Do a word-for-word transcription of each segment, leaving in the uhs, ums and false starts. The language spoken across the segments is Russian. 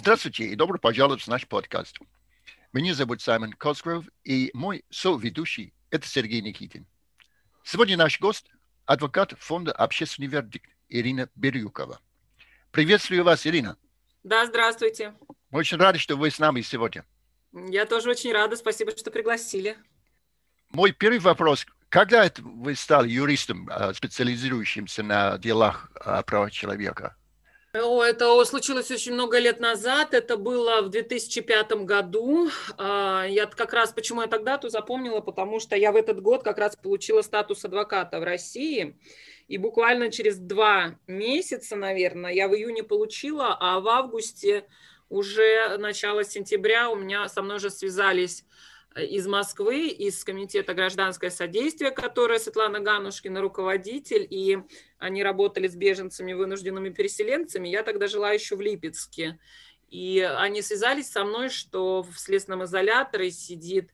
Здравствуйте и добро пожаловать в наш подкаст. Меня зовут Саймон Косгров, и мой соведущий – это Сергей Никитин. Сегодня наш гость – адвокат фонда «Общественный вердикт» Ирина Бирюкова. Приветствую вас, Ирина. Да, здравствуйте. Мы очень рады, что вы с нами сегодня. Я тоже очень рада, спасибо, что пригласили. Мой первый вопрос. Когда это вы стали юристом, специализирующимся на делах прав человека? О, это случилось очень много лет назад, это было в две тысячи пятом году. Я как раз, почему я тогда то запомнила, потому что я в этот год как раз получила статус адвоката в России. И буквально через два месяца, наверное, я в июне получила, а в августе, уже начало сентября, у меня со мной же связались из Москвы, из Комитета гражданское содействие, которое Светлана Ганушкина руководитель, и они работали с беженцами, вынужденными переселенцами. Я тогда жила еще в Липецке. И они связались со мной, что в следственном изоляторе сидит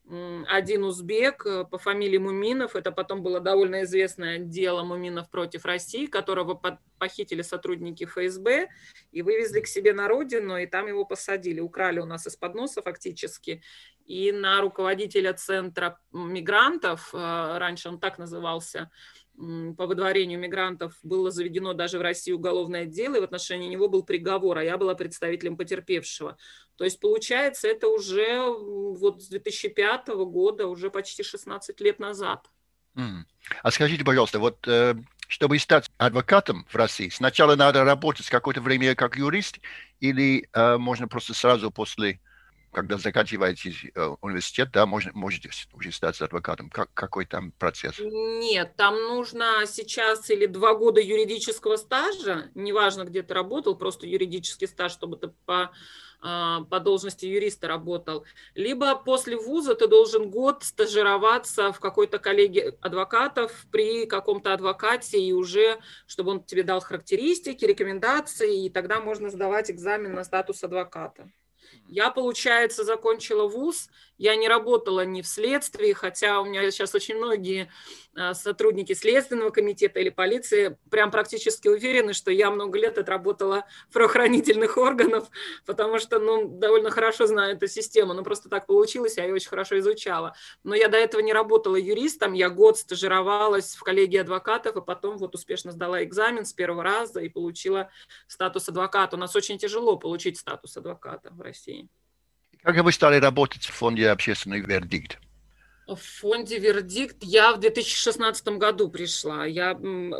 один узбек по фамилии Муминов. Это потом было довольно известное дело Муминов против России, которого похитили сотрудники эф эс бэ и вывезли к себе на родину, и там его посадили. Украли у нас из-под носа фактически. И на руководителя центра мигрантов, раньше он так назывался, по выдворению мигрантов, было заведено даже в России уголовное дело, и в отношении него был приговор, а я была представителем потерпевшего. То есть, получается, это уже вот с две тысячи пятого года, уже почти шестнадцать лет назад. Mm. А скажите, пожалуйста, вот э, чтобы стать адвокатом в России, сначала надо работать какое-то время как юрист, или э, можно просто сразу после, когда заканчиваете университет, да, можно, можете уже стать адвокатом? Как, какой там процесс? Нет, там нужно сейчас или два года юридического стажа, неважно, где ты работал, просто юридический стаж, чтобы ты по, по должности юриста работал, либо после вуза ты должен год стажироваться в какой-то коллегии адвокатов при каком-то адвокате, и уже, чтобы он тебе дал характеристики, рекомендации, и тогда можно сдавать экзамен на статус адвоката. Я, получается, закончила вуз, я не работала ни в следствии, хотя у меня сейчас очень многие сотрудники Следственного комитета или полиции прям практически уверены, что я много лет отработала в правоохранительных органах, потому что, ну, довольно хорошо знаю эту систему, ну, просто так получилось, я ее очень хорошо изучала. Но я до этого не работала юристом, я год стажировалась в коллегии адвокатов, и потом вот успешно сдала экзамен с первого раза и получила статус адвоката. У нас очень тяжело получить статус адвоката в России. Как вы стали работать в фонде «Общественный вердикт»? В фонде «Вердикт» я в две тысячи шестнадцатом году пришла. Я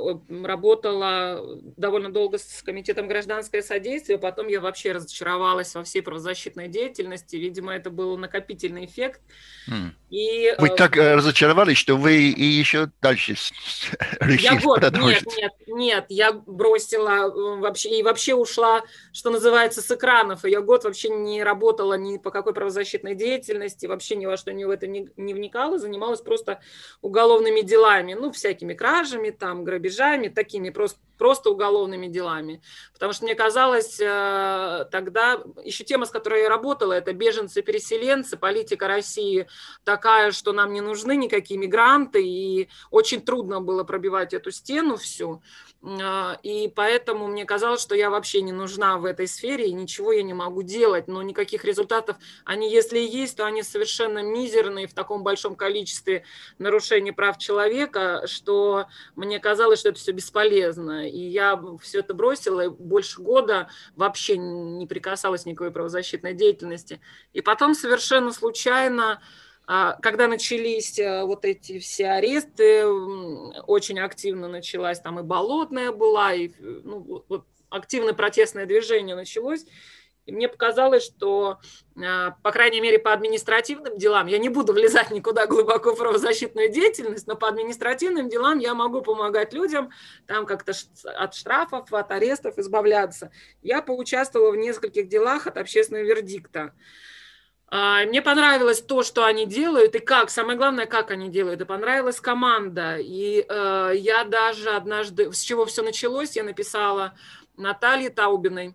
работала довольно долго с Комитетом гражданское содействие, потом я вообще разочаровалась во всей правозащитной деятельности. Видимо, это был накопительный эффект. Mm. И, вы так э, разочаровались, что вы и еще дальше решили я год, продолжить? Нет, нет, нет, я бросила вообще и вообще ушла, что называется, с экранов. И я год вообще не работала ни по какой правозащитной деятельности, вообще ни во что ни в это не, не вникала, занималась просто уголовными делами, ну, всякими кражами, там, грабежами, такими просто, просто уголовными делами. Потому что мне казалось тогда, еще тема, с которой я работала, это беженцы-переселенцы, политика России такая, что нам не нужны никакие мигранты, и очень трудно было пробивать эту стену всю. И поэтому мне казалось, что я вообще не нужна в этой сфере, и ничего я не могу делать, но никаких результатов, они если и есть, то они совершенно мизерные в таком большом количестве нарушений прав человека, что мне казалось, что это все бесполезно. И я все это бросила, и больше года вообще не прикасалась к никакой правозащитной деятельности. И потом совершенно случайно, когда начались вот эти все аресты, очень активно началась, там и Болотная была, и ну, вот, активное протестное движение началось, и мне показалось, что, по крайней мере, по административным делам, я не буду влезать никуда глубоко в правозащитную деятельность, но по административным делам я могу помогать людям, там как-то от штрафов, от арестов избавляться. Я поучаствовала в нескольких делах от общественного вердикта. Мне понравилось то, что они делают, и как, самое главное, как они делают, и понравилась команда. И э, я даже однажды, с чего все началось, я написала Наталье Таубиной,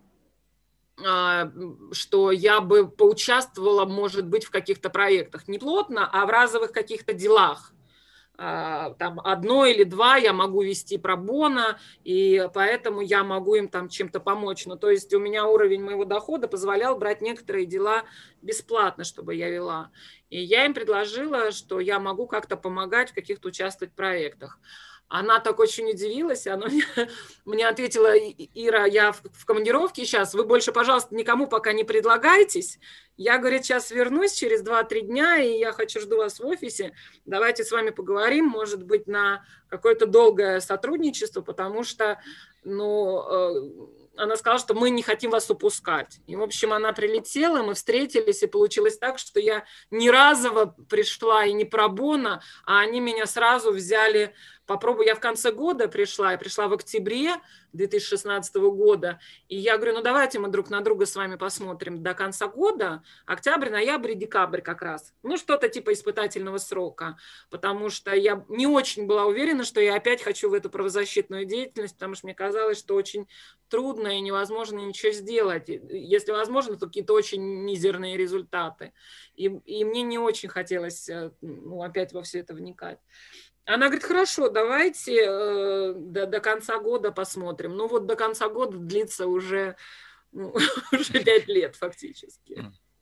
э, что я бы поучаствовала, может быть, в каких-то проектах, не плотно, а в разовых каких-то делах. там одно или два я могу вести пробона, и поэтому я могу им там чем-то помочь. Ну, то есть у меня уровень моего дохода позволял брать некоторые дела бесплатно, чтобы я вела. И я им предложила, что я могу как-то помогать в каких-то участвовать проектах. Она так очень удивилась, она мне, мне ответила: Ира, я в, в командировке сейчас, вы больше, пожалуйста, никому пока не предлагайтесь. Я, говорит, сейчас вернусь через два-три дня, и я хочу, жду вас в офисе. Давайте с вами поговорим, может быть, на какое-то долгое сотрудничество, потому что, ну, она сказала, что мы не хотим вас упускать. И, в общем, она прилетела, мы встретились, и получилось так, что я не разово пришла и не пробона, а они меня сразу взяли. Попробую, я в конце года пришла, я пришла в октябре две тысячи шестнадцатого года, и я говорю, ну давайте мы друг на друга с вами посмотрим до конца года, октябрь, ноябрь и декабрь как раз, ну что-то типа испытательного срока, потому что я не очень была уверена, что я опять хочу в эту правозащитную деятельность, потому что мне казалось, что очень трудно и невозможно ничего сделать, если возможно, то какие-то очень мизерные результаты, и, и мне не очень хотелось, ну, опять во все это вникать. Она говорит, хорошо, давайте э, до, до конца года посмотрим. Ну вот до конца года длится уже, ну, уже пять лет фактически.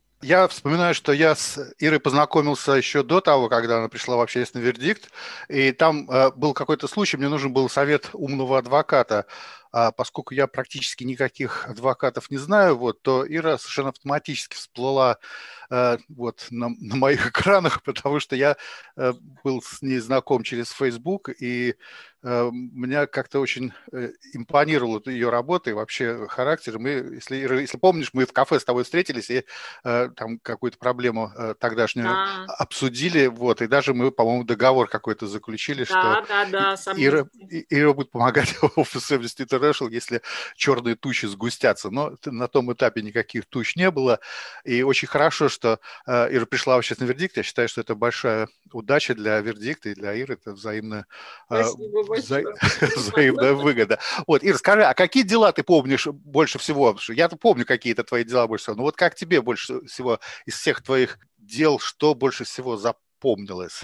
Я вспоминаю, что я с Ирой познакомился еще до того, когда она пришла в общественный вердикт, и там э, был какой-то случай, мне нужен был совет умного адвоката. А поскольку я практически никаких адвокатов не знаю, вот, то Ира совершенно автоматически всплыла э, вот, на, на моих экранах, потому что я э, был с ней знаком через Facebook, и э, меня как-то очень э, импонировала ее работа и вообще характер. Мы, если, Ира, если помнишь, мы в кафе с тобой встретились и э, там какую-то проблему э, тогдашнюю да. обсудили, вот, и даже мы, по-моему, договор какой-то заключили, да, что да, да, Ира, Ира будет помогать офису Amnesty International, если черные тучи сгустятся. Но на том этапе никаких туч не было. И очень хорошо, что э, Ира пришла в общественный вердикт. Я считаю, что это большая удача для вердикта и для Иры. Это взаимная, э, вза... взаимная выгода. Вот, Ира, скажи, а какие дела ты помнишь больше всего? Потому что я-то помню какие-то твои дела больше всего. Но вот как тебе больше всего из всех твоих дел, что больше всего запомнилось?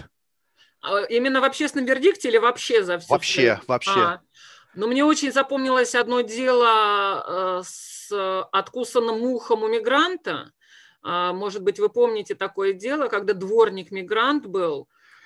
Именно в общественном вердикте или вообще за все? Вообще, вообще. А, ну, мне очень запомнилось одно дело э, с откусанным ухом у мигранта. А, может быть, вы помните такое дело, когда дворник-мигрант был,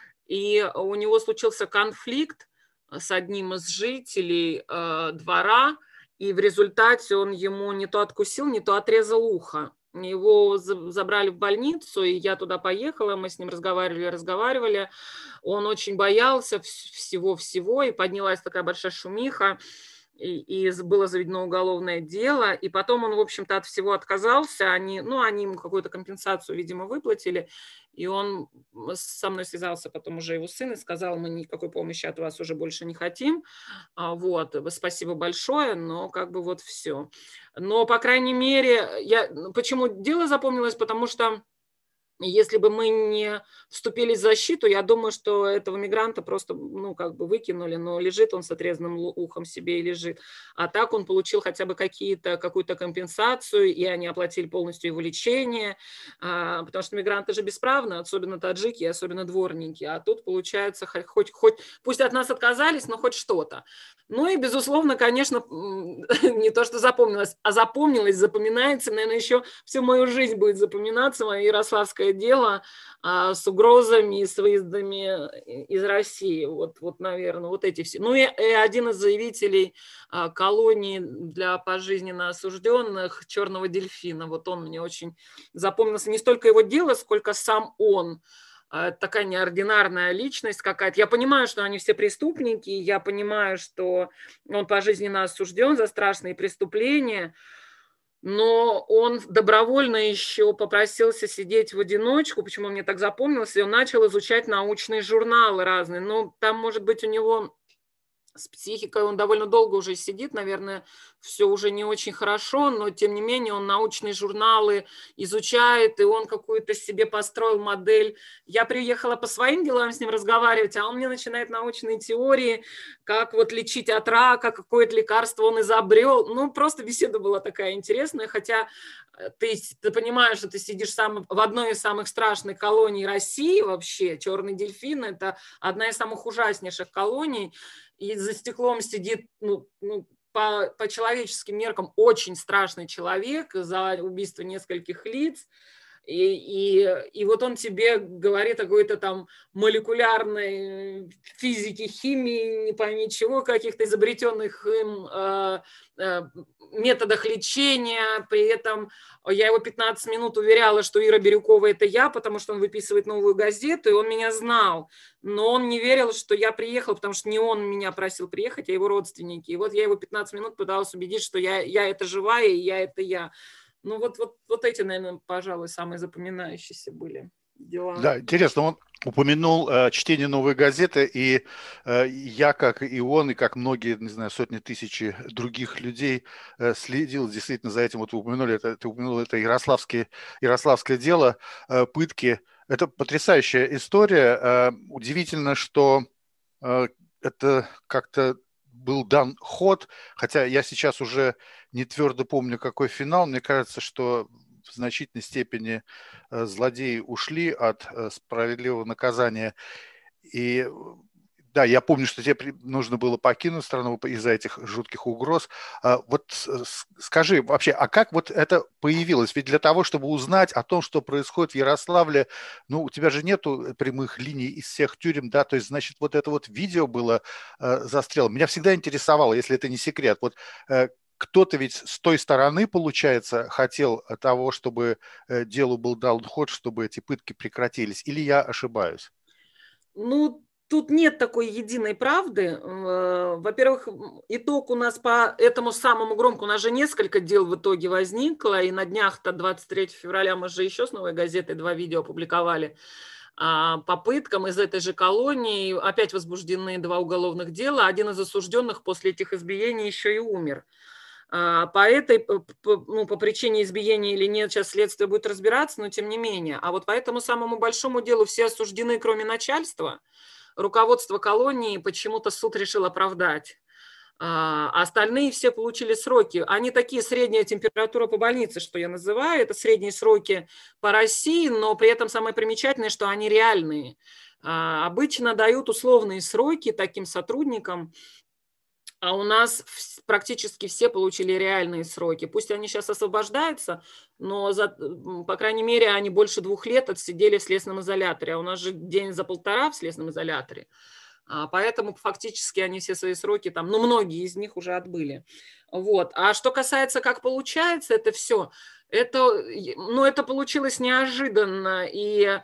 и у него случился конфликт с одним из жителей э, двора, и в результате он ему не то откусил, не то отрезал ухо. Его забрали в больницу, и я туда поехала, мы с ним разговаривали, разговаривали. Он очень боялся всего-всего, и поднялась такая большая шумиха, и, и было заведено уголовное дело. И потом он, в общем-то, от всего отказался. Они, ну, они ему какую-то компенсацию, видимо, выплатили. И он со мной связался потом уже его сын и сказал, мы никакой помощи от вас уже больше не хотим. Вот, спасибо большое, но как бы вот все. Но, по крайней мере, я, почему дело запомнилось, потому что если бы мы не вступили в защиту, я думаю, что этого мигранта просто, ну, как бы выкинули, но лежит он с отрезанным ухом себе и лежит. А так он получил хотя бы какие-то, какую-то компенсацию, и они оплатили полностью его лечение, потому что мигранты же бесправны, особенно таджики, особенно дворники. А тут, получается, хоть, хоть пусть от нас отказались, но хоть что-то. Ну и, безусловно, конечно, не то, что запомнилось, а запомнилось, запоминается, наверное, еще всю мою жизнь будет запоминаться мое ярославское дело а, с угрозами и с выездами из России. Вот, вот наверное, вот эти все. Ну и, и один из заявителей а, колонии для пожизненно осужденных, черного дельфина, вот он мне очень запомнился. Не столько его дело, сколько сам он. Такая неординарная личность какая-то. Я понимаю, что они все преступники, я понимаю, что он пожизненно осужден за страшные преступления, но он добровольно еще попросился сидеть в одиночку, почему мне так запомнилось, и он начал изучать научные журналы разные. Ну, там, может быть, у него с психикой он довольно долго уже сидит, наверное, все уже не очень хорошо, но тем не менее он научные журналы изучает, и он какую-то себе построил модель. Я приехала по своим делам с ним разговаривать, а он мне начинает научные теории, как вот лечить от рака, какое-то лекарство он изобрел. Ну, просто беседа была такая интересная, хотя ты, ты понимаешь, что ты сидишь сам в одной из самых страшных колоний России вообще. Черный дельфин – это одна из самых ужаснейших колоний, и за стеклом сидит, ну, ну, по, по человеческим меркам очень страшный человек за убийство нескольких лиц. И, и, и вот он тебе говорит о какой-то там молекулярной физике, химии, не пойми чего, каких-то изобретенных им э, э, методах лечения. При этом я его пятнадцать минут уверяла, что Ира Бирюкова – это я, потому что он выписывает «Новую газету», и он меня знал. Но он не верил, что я приехала, потому что не он меня просил приехать, а его родственники. И вот я его пятнадцать минут пыталась убедить, что я, я это живая, и я это я. Ну, вот, вот, вот эти, наверное, пожалуй, самые запоминающиеся были дела. Да, интересно, он упомянул э, чтение «Новой газеты», и э, я, как и он, и как многие, не знаю, сотни тысяч других людей э, следил действительно за этим. Вот вы упомянули, это, ты упомянул это ярославское, ярославское дело, э, пытки. Это потрясающая история. Э, удивительно, что э, это как-то был дан ход, хотя я сейчас уже не твердо помню, какой финал. Мне кажется, что в значительной степени злодеи ушли от справедливого наказания. И да, я помню, что тебе нужно было покинуть страну из-за этих жутких угроз. Вот скажи вообще, а как вот это появилось? Ведь для того, чтобы узнать о том, что происходит в Ярославле, ну, у тебя же нету прямых линий из всех тюрем, да, то есть, значит, вот это вот видео было э, застрелом. Меня всегда интересовало, если это не секрет, вот э, кто-то ведь с той стороны, получается, хотел того, чтобы э, делу был дан ход, чтобы эти пытки прекратились, или я ошибаюсь? Ну, тут нет такой единой правды. Во-первых, итог у нас по этому самому громкому, у нас же несколько дел в итоге возникло, и на днях-то двадцать третьего февраля мы же еще с «Новой газетой» два видео опубликовали по пыткам из этой же колонии. Опять возбуждены два уголовных дела. Один из осужденных после этих избиений еще и умер. По этой, ну, по причине избиения или нет, сейчас следствие будет разбираться, но тем не менее. А вот по этому самому большому делу все осуждены, кроме начальства. Руководство колонии почему-то суд решил оправдать. А остальные все получили сроки. Они такие, средняя температура по больнице, что я называю. Это средние сроки по России, но при этом самое примечательное, что они реальные. Обычно дают условные сроки таким сотрудникам, а у нас практически все получили реальные сроки. Пусть они сейчас освобождаются, но, за, по крайней мере, они больше двух лет отсидели в следственном изоляторе. А у нас же день за полтора в следственном изоляторе. А поэтому фактически они все свои сроки там, ну, многие из них уже отбыли. Вот. А что касается, как получается это все, это, ну, это получилось неожиданно. И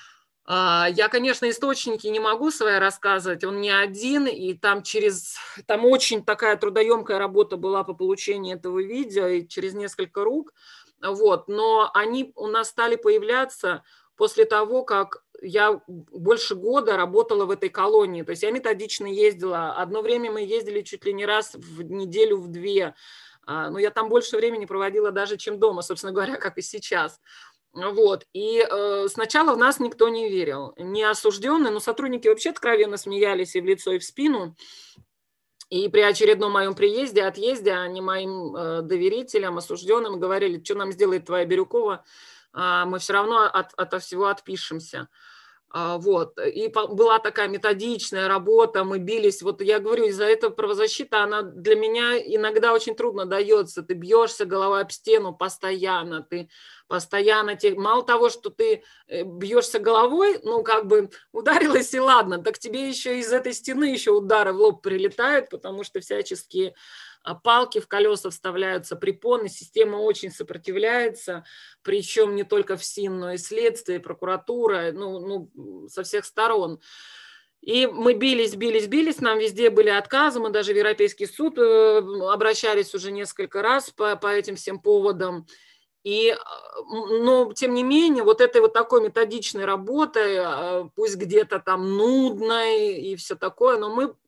я, конечно, источники не могу свои рассказывать, он не один, и там через, там очень такая трудоемкая работа была по получению этого видео, и через несколько рук, вот, но они у нас стали появляться после того, как я больше года работала в этой колонии, то есть я методично ездила, одно время мы ездили чуть ли не раз в неделю, в две, но я там больше времени проводила даже, чем дома, собственно говоря, как и сейчас. Вот. И э, сначала в нас никто не верил, не осужденные, но сотрудники вообще откровенно смеялись и в лицо, и в спину. И при очередном моем приезде, отъезде, они моим э, доверителям, осужденным говорили, что нам сделает твоя Бирюкова, э, мы все равно от, от всего отпишемся. Вот. И была такая методичная работа, мы бились. Вот я говорю, из-за этого правозащита, она для меня иногда очень трудно дается. Ты бьешься головой об стену постоянно, ты постоянно, мало того, что ты бьешься головой, ну, как бы ударилась и ладно, так тебе еще из этой стены еще удары в лоб прилетают, потому что всяческие палки в колеса вставляются, препоны, система очень сопротивляется, причем не только ФСИН, но и следствие, и прокуратура, ну, ну, со всех сторон. И мы бились, бились, бились, нам везде были отказы, мы даже в Европейский суд обращались уже несколько раз по, по этим всем поводам. И, но, тем не менее, вот этой вот такой методичной работой, пусть где-то там нудной и все такое, но мы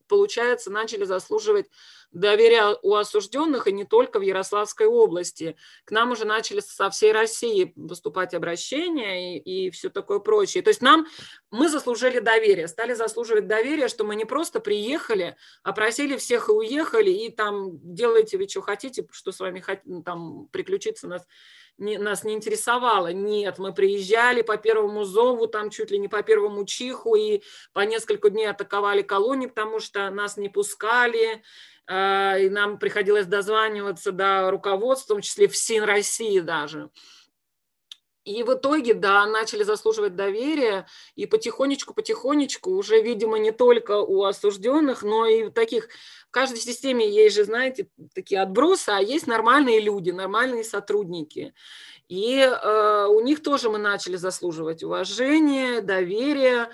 получается, начали заслуживать доверия у осужденных, и не только в Ярославской области. К нам уже начали со всей России поступать обращения и, и все такое прочее. То есть нам, мы заслужили доверие, стали заслуживать доверия, что мы не просто приехали, опросили всех и уехали, и там делайте вы что хотите, что с вами там приключиться нас не, нас не интересовало. Нет, мы приезжали по первому зову, там чуть ли не по первому чиху, и по несколько дней атаковали колонию, потому что нас не пускали, и нам приходилось дозваниваться до руководства, в том числе в СИН России даже. И в итоге, да, начали заслуживать доверия, и потихонечку-потихонечку уже, видимо, не только у осужденных, но и в таких, в каждой системе есть же, знаете, такие отбросы, а есть нормальные люди, нормальные сотрудники. И э, у них тоже мы начали заслуживать уважения, доверия.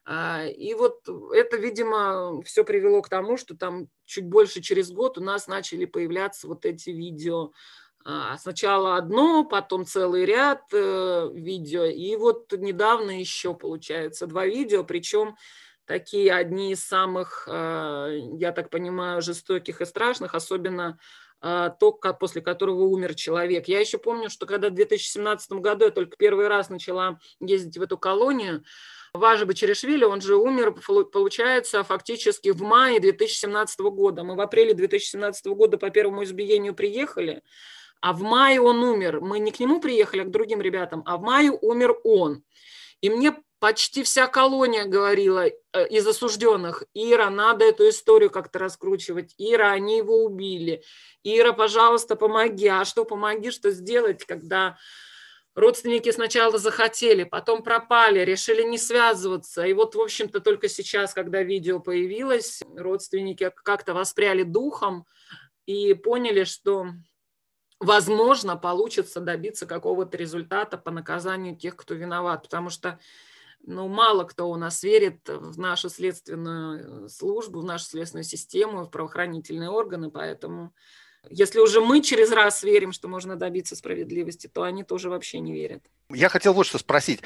И вот это, видимо, все привело к тому, что там чуть больше через год у нас начали появляться вот эти видео. Сначала одно, потом целый ряд видео. И вот недавно еще, получается, два видео, причем такие одни из самых, я так понимаю, жестоких и страшных, особенно то, после которого умер человек. Я еще помню, что когда в две тысячи семнадцатом году я только первый раз начала ездить в эту колонию, Важа Бачаришвили, он же умер, получается, фактически в мае две тысячи семнадцатого года. Мы в апреле две тысячи семнадцатого года по первому избиению приехали, а в мае он умер. Мы не к нему приехали, а к другим ребятам, а в мае умер он. И мне почти вся колония говорила из осужденных: Ира, надо эту историю как-то раскручивать. Ира, они его убили. Ира, пожалуйста, помоги. А что помоги, что сделать, когда... Родственники сначала захотели, потом пропали, решили не связываться. И вот, в общем-то, только сейчас, когда видео появилось, родственники как-то воспряли духом и поняли, что, возможно, получится добиться какого-то результата по наказанию тех, кто виноват. Потому что, ну, мало кто у нас верит в нашу следственную службу, в нашу следственную систему, в правоохранительные органы, поэтому... Если уже мы через раз верим, что можно добиться справедливости, то они тоже вообще не верят. Я хотел вот что спросить.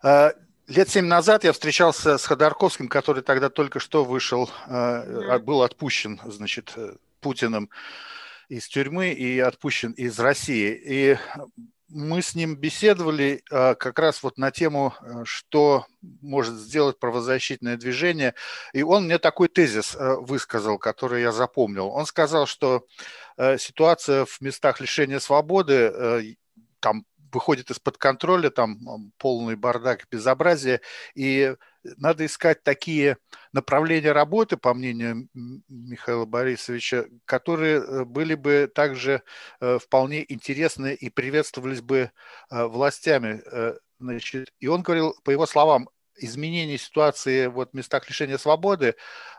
Лет семь назад я встречался с Ходорковским, который тогда только что вышел, mm-hmm. был отпущен, значит, Путиным из тюрьмы и отпущен из России. И мы с ним беседовали как раз вот на тему, что может сделать правозащитное движение. И он мне такой тезис высказал, который я запомнил. Он сказал, что ситуация в местах лишения свободы там выходит из-под контроля, там полный бардак, безобразие, и надо искать такие направления работы, по мнению Михаила Борисовича, которые были бы также вполне интересны и приветствовались бы властями. Значит, и он говорил, по его словам, изменение ситуации вот, в местах лишения свободы,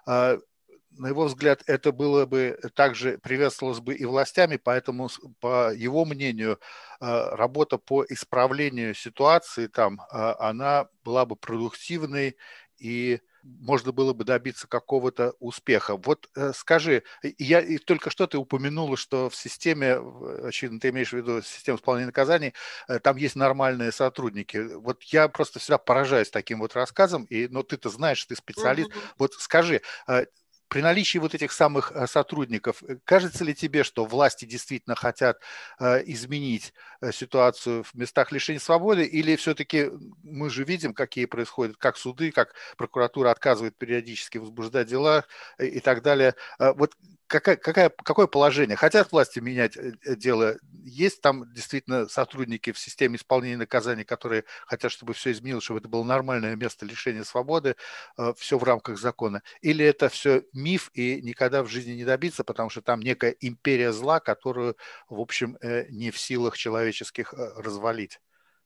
на его взгляд, это было бы также приветствовалось бы и властями, поэтому, по его мнению, работа по исправлению ситуации там, она была бы продуктивной и можно было бы добиться какого-то успеха. Вот скажи, я и только что ты упомянула, что в системе, очевидно, ты имеешь в виду систему исполнения наказаний, там есть нормальные сотрудники. Вот я просто всегда поражаюсь таким вот рассказом, и, но ты-то знаешь, ты специалист. Mm-hmm. Вот скажи, при наличии вот этих самых сотрудников, кажется ли тебе, что власти действительно хотят изменить ситуацию в местах лишения свободы, или все-таки мы же видим, какие происходят, как суды, как прокуратура отказывает периодически возбуждать дела и так далее. Вот какая, какая, какое положение? Хотят власти менять дело? Есть там действительно сотрудники в системе исполнения наказаний, которые хотят, чтобы все изменилось, чтобы это было нормальное место лишения свободы, все в рамках закона? Или это все миф и никогда в жизни не добиться, потому что там некая империя зла, которую, в общем, не в силах человеческих развалить?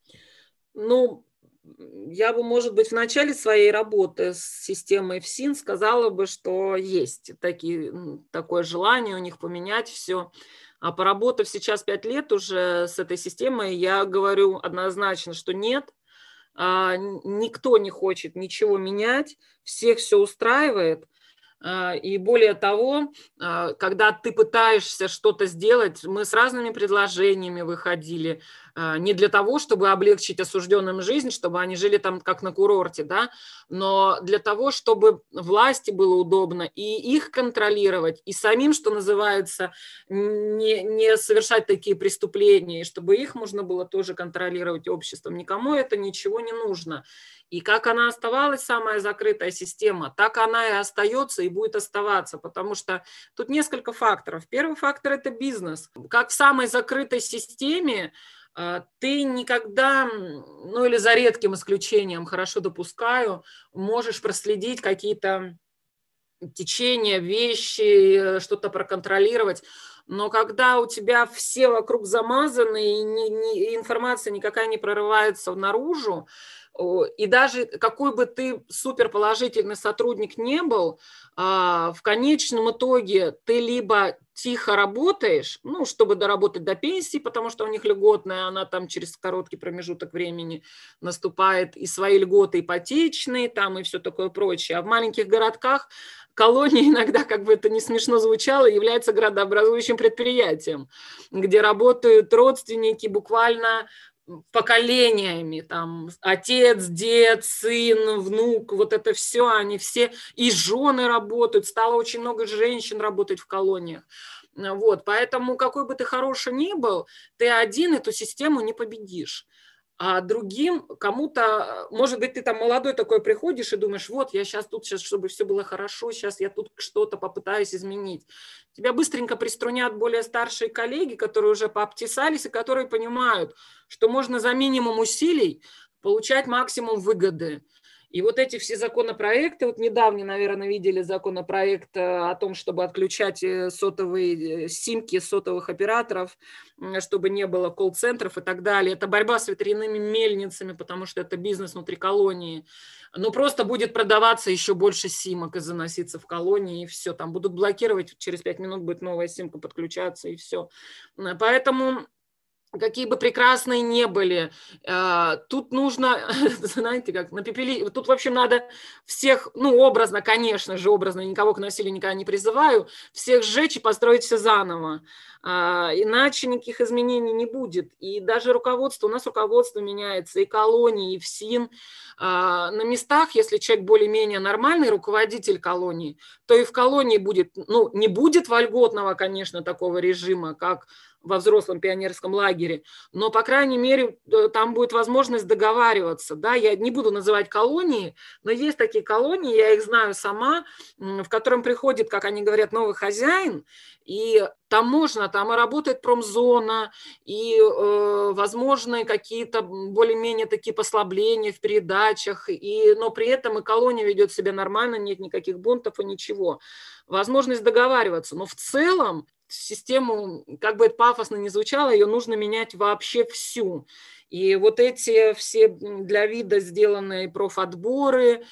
Ну, я бы, может быть, в начале своей работы с системой ФСИН сказала бы, что есть такие, такое желание у них поменять все. А поработав сейчас пять лет уже с этой системой, я говорю однозначно, что нет. Никто не хочет ничего менять, всех все устраивает. И более того, когда ты пытаешься что-то сделать, мы с разными предложениями выходили, не для того, чтобы облегчить осужденным жизнь, чтобы они жили там как на курорте, да, но для того, чтобы власти было удобно и их контролировать, и самим, что называется, не, не совершать такие преступления, и чтобы их можно было тоже контролировать обществом. Никому это ничего не нужно. И как она оставалась, самая закрытая система, так она и остается, и будет оставаться, потому что тут несколько факторов. Первый фактор – это бизнес. Как в самой закрытой системе, ты никогда, ну или за редким исключением, хорошо допускаю, можешь проследить какие-то течения, вещи, что-то проконтролировать. Но когда у тебя все вокруг замазаны, и ни, ни, информация никакая не прорывается наружу, и даже какой бы ты суперположительный сотрудник не был, в конечном итоге ты либо тихо работаешь, ну, чтобы доработать до пенсии, потому что у них льготная, она там через короткий промежуток времени наступает, и свои льготы ипотечные, там и все такое прочее. А в маленьких городках колония иногда, как бы это не смешно звучало, является градообразующим предприятием, где работают родственники буквально поколениями, там, отец, дед, сын, внук, вот это все, они все, и жены работают, стало очень много женщин работать в колониях. Вот, поэтому какой бы ты хороший ни был, ты один эту систему не победишь. А другим, кому-то, может быть, ты там молодой такой приходишь и думаешь, вот, я сейчас тут, сейчас, чтобы все было хорошо, сейчас я тут что-то попытаюсь изменить. Тебя быстренько приструнят более старшие коллеги, которые уже пообтесались и которые понимают, что можно за минимум усилий получать максимум выгоды. И вот эти все законопроекты, вот недавно, наверное, видели законопроект о том, чтобы отключать сотовые симки сотовых операторов, чтобы не было колл-центров и так далее. Это борьба с ветряными мельницами, потому что это бизнес внутри колонии. Но просто будет продаваться еще больше симок и заноситься в колонии, и все. Там будут блокировать, через пять минут будет новая симка подключаться, и все. Поэтому... Какие бы прекрасные не были, тут нужно, знаете, как на пепели, тут, в общем, надо всех, ну, образно, конечно же, образно, никого к насилию никогда не призываю, всех сжечь и построить все заново, иначе никаких изменений не будет. И даже руководство, у нас руководство меняется, и колонии, и ФСИН. На местах, если человек более-менее нормальный руководитель колонии, то и в колонии будет, ну, не будет вольготного, конечно, такого режима, как во взрослом пионерском лагере, но, по крайней мере, там будет возможность договариваться. Да? Я не буду называть колонии, но есть такие колонии, я их знаю сама, в котором приходит, как они говорят, новый хозяин, и там можно, там и работает промзона, и э, возможны какие-то более-менее такие послабления в передачах, и, но при этом и колония ведет себя нормально, нет никаких бунтов и ничего. Возможность договариваться, но в целом систему, как бы это пафосно ни звучало, ее нужно менять вообще всю. И вот эти все для вида сделанные профотборы,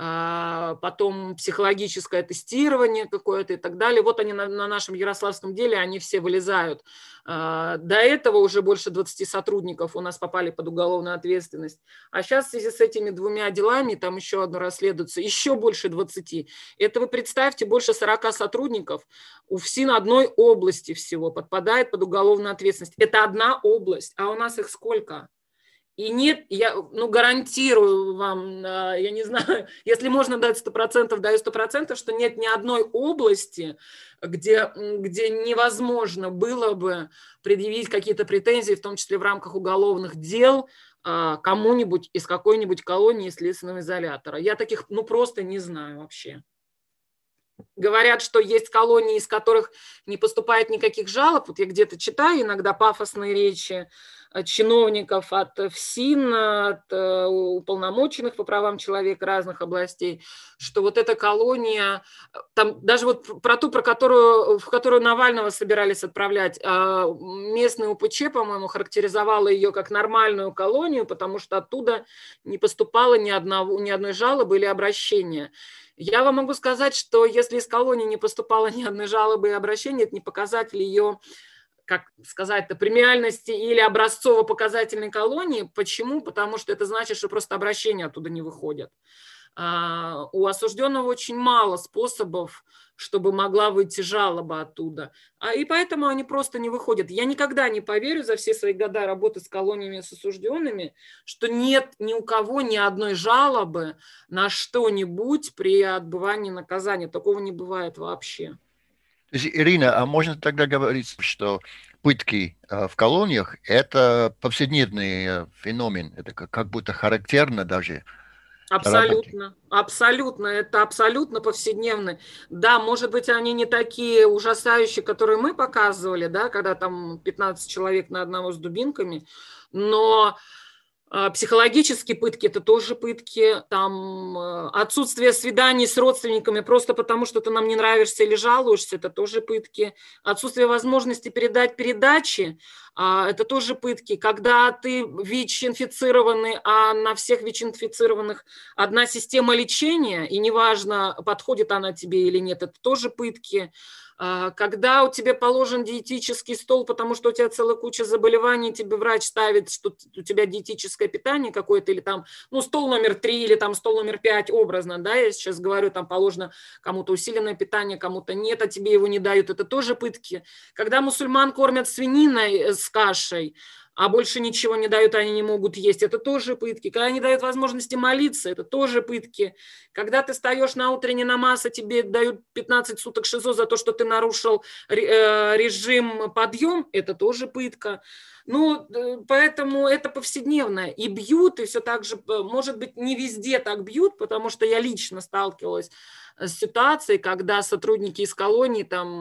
потом психологическое тестирование какое-то и так далее, вот они на, на нашем ярославском деле, они все вылезают. До этого уже больше двадцати сотрудников у нас попали под уголовную ответственность. А сейчас в связи с этими двумя делами, там еще одно расследуется, еще больше двадцати. Это вы представьте, больше сорока сотрудников у ФСИН одной области всего подпадает под уголовную ответственность. Это одна область, а у нас их сколько? И нет, я ну, гарантирую вам, я не знаю, если можно дать сто процентов, даю сто процентов, что нет ни одной области, где, где невозможно было бы предъявить какие-то претензии, в том числе в рамках уголовных дел, кому-нибудь из какой-нибудь колонии следственного изолятора. Я таких ну, просто не знаю вообще. Говорят, что есть колонии, из которых не поступает никаких жалоб. Вот я где-то читаю иногда пафосные речи чиновников от ФСИН, от уполномоченных по правам человека разных областей, что вот эта колония, там даже вот про ту, про которую, в которую Навального собирались отправлять, местный УПЧ, по-моему, характеризовала ее как нормальную колонию, потому что оттуда не поступало ни одного, ни одной жалобы или обращения. Я вам могу сказать, что если из колонии не поступало ни одной жалобы и обращения, это не показатель ее, как сказать-то, премиальности или образцово-показательной колонии. Почему? Потому что это значит, что просто обращения оттуда не выходят. У осужденного очень мало способов, чтобы могла выйти жалоба оттуда. А, и поэтому они просто не выходят. Я никогда не поверю за все свои года работы с колониями, с осужденными, что нет ни у кого ни одной жалобы на что-нибудь при отбывании наказания. Такого не бывает вообще. То есть, Ирина, а можно тогда говорить, что пытки э, в колониях – это повседневный э, феномен, это как, как будто характерно даже? Абсолютно, абсолютно, это абсолютно повседневно. Да, может быть, они не такие ужасающие, которые мы показывали, да, когда там пятнадцать человек на одного с дубинками, но психологические пытки – это тоже пытки, там отсутствие свиданий с родственниками просто потому, что ты нам не нравишься или жалуешься – это тоже пытки, отсутствие возможности передать передачи – это тоже пытки, когда ты ВИЧ-инфицированный, а на всех ВИЧ-инфицированных одна система лечения, и неважно, подходит она тебе или нет, это тоже пытки. Когда у тебя положен диетический стол, потому что у тебя целая куча заболеваний, тебе врач ставит, что у тебя диетическое питание какое-то, или там, ну, стол номер три, или там стол номер пять, образно, да, я сейчас говорю, там положено кому-то усиленное питание, кому-то нет, а тебе его не дают, это тоже пытки. Когда мусульман кормят свининой с кашей, а больше ничего не дают, они не могут есть, это тоже пытки. Когда не дают возможности молиться, это тоже пытки. Когда ты встаешь на утренний намаз, а тебе дают пятнадцать суток ШИЗО за то, что ты нарушил режим подъем, это тоже пытка. Ну, поэтому это повседневное. И бьют, и все так же, может быть, не везде так бьют, потому что я лично сталкивалась с ситуацией, когда сотрудники из колонии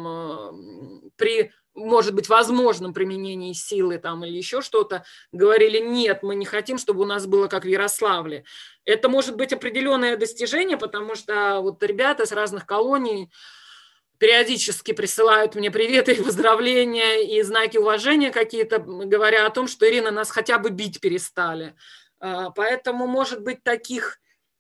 там при... может быть, возможном применении силы там, или еще что-то, говорили, нет, мы не хотим, чтобы у нас было как в Ярославле. Это может быть определенное достижение, потому что вот ребята с разных колоний периодически присылают мне приветы и поздравления, и знаки уважения какие-то, говоря о том, что, Ирина, нас хотя бы бить перестали. Поэтому, может быть, таких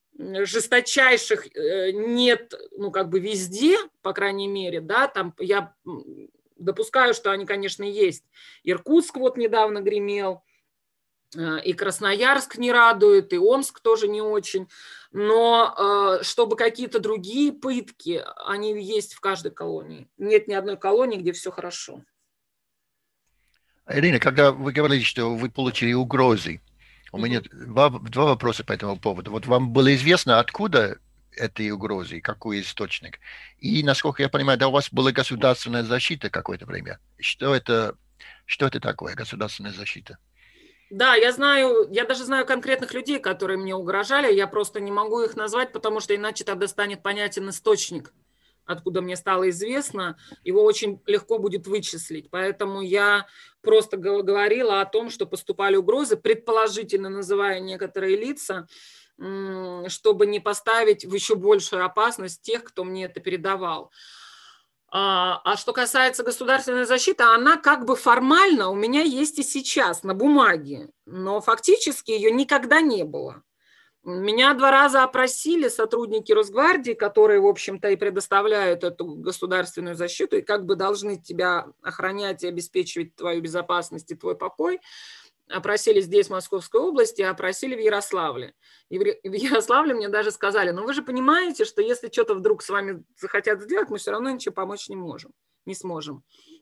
жесточайших нет, ну, как бы везде, по крайней мере, да, там я... допускаю, что они, конечно, есть. Иркутск вот недавно гремел, и Красноярск не радует, и Омск тоже не очень. Но чтобы какие-то другие пытки, они есть в каждой колонии. Нет ни одной колонии, где все хорошо. Ирина, когда вы говорили, что вы получили угрозы, у меня mm-hmm. два, два вопроса по этому поводу. Вот вам было известно, откуда этой угрозы, какой источник? И, насколько я понимаю, да, у вас была государственная защита какое-то время. Что это, что это такое, государственная защита? Да, я знаю, я даже знаю конкретных людей, которые мне угрожали, я просто не могу их назвать, потому что иначе тогда станет понятен источник, откуда мне стало известно, его очень легко будет вычислить. Поэтому я просто говорила о том, что поступали угрозы, предположительно называя некоторые лица, чтобы не поставить в еще большую опасность тех, кто мне это передавал. А, а что касается государственной защиты, она как бы формально у меня есть и сейчас на бумаге, но фактически ее никогда не было. Меня два раза опросили сотрудники Росгвардии, которые, в общем-то, и предоставляют эту государственную защиту, и как бы должны тебя охранять и обеспечивать твою безопасность и твой покой. Опросили здесь, в Московской области, а опросили в Ярославле. И в Ярославле мне даже сказали, ну вы же понимаете, что если что-то вдруг с вами захотят сделать, мы все равно ничего помочь не можем, не сможем.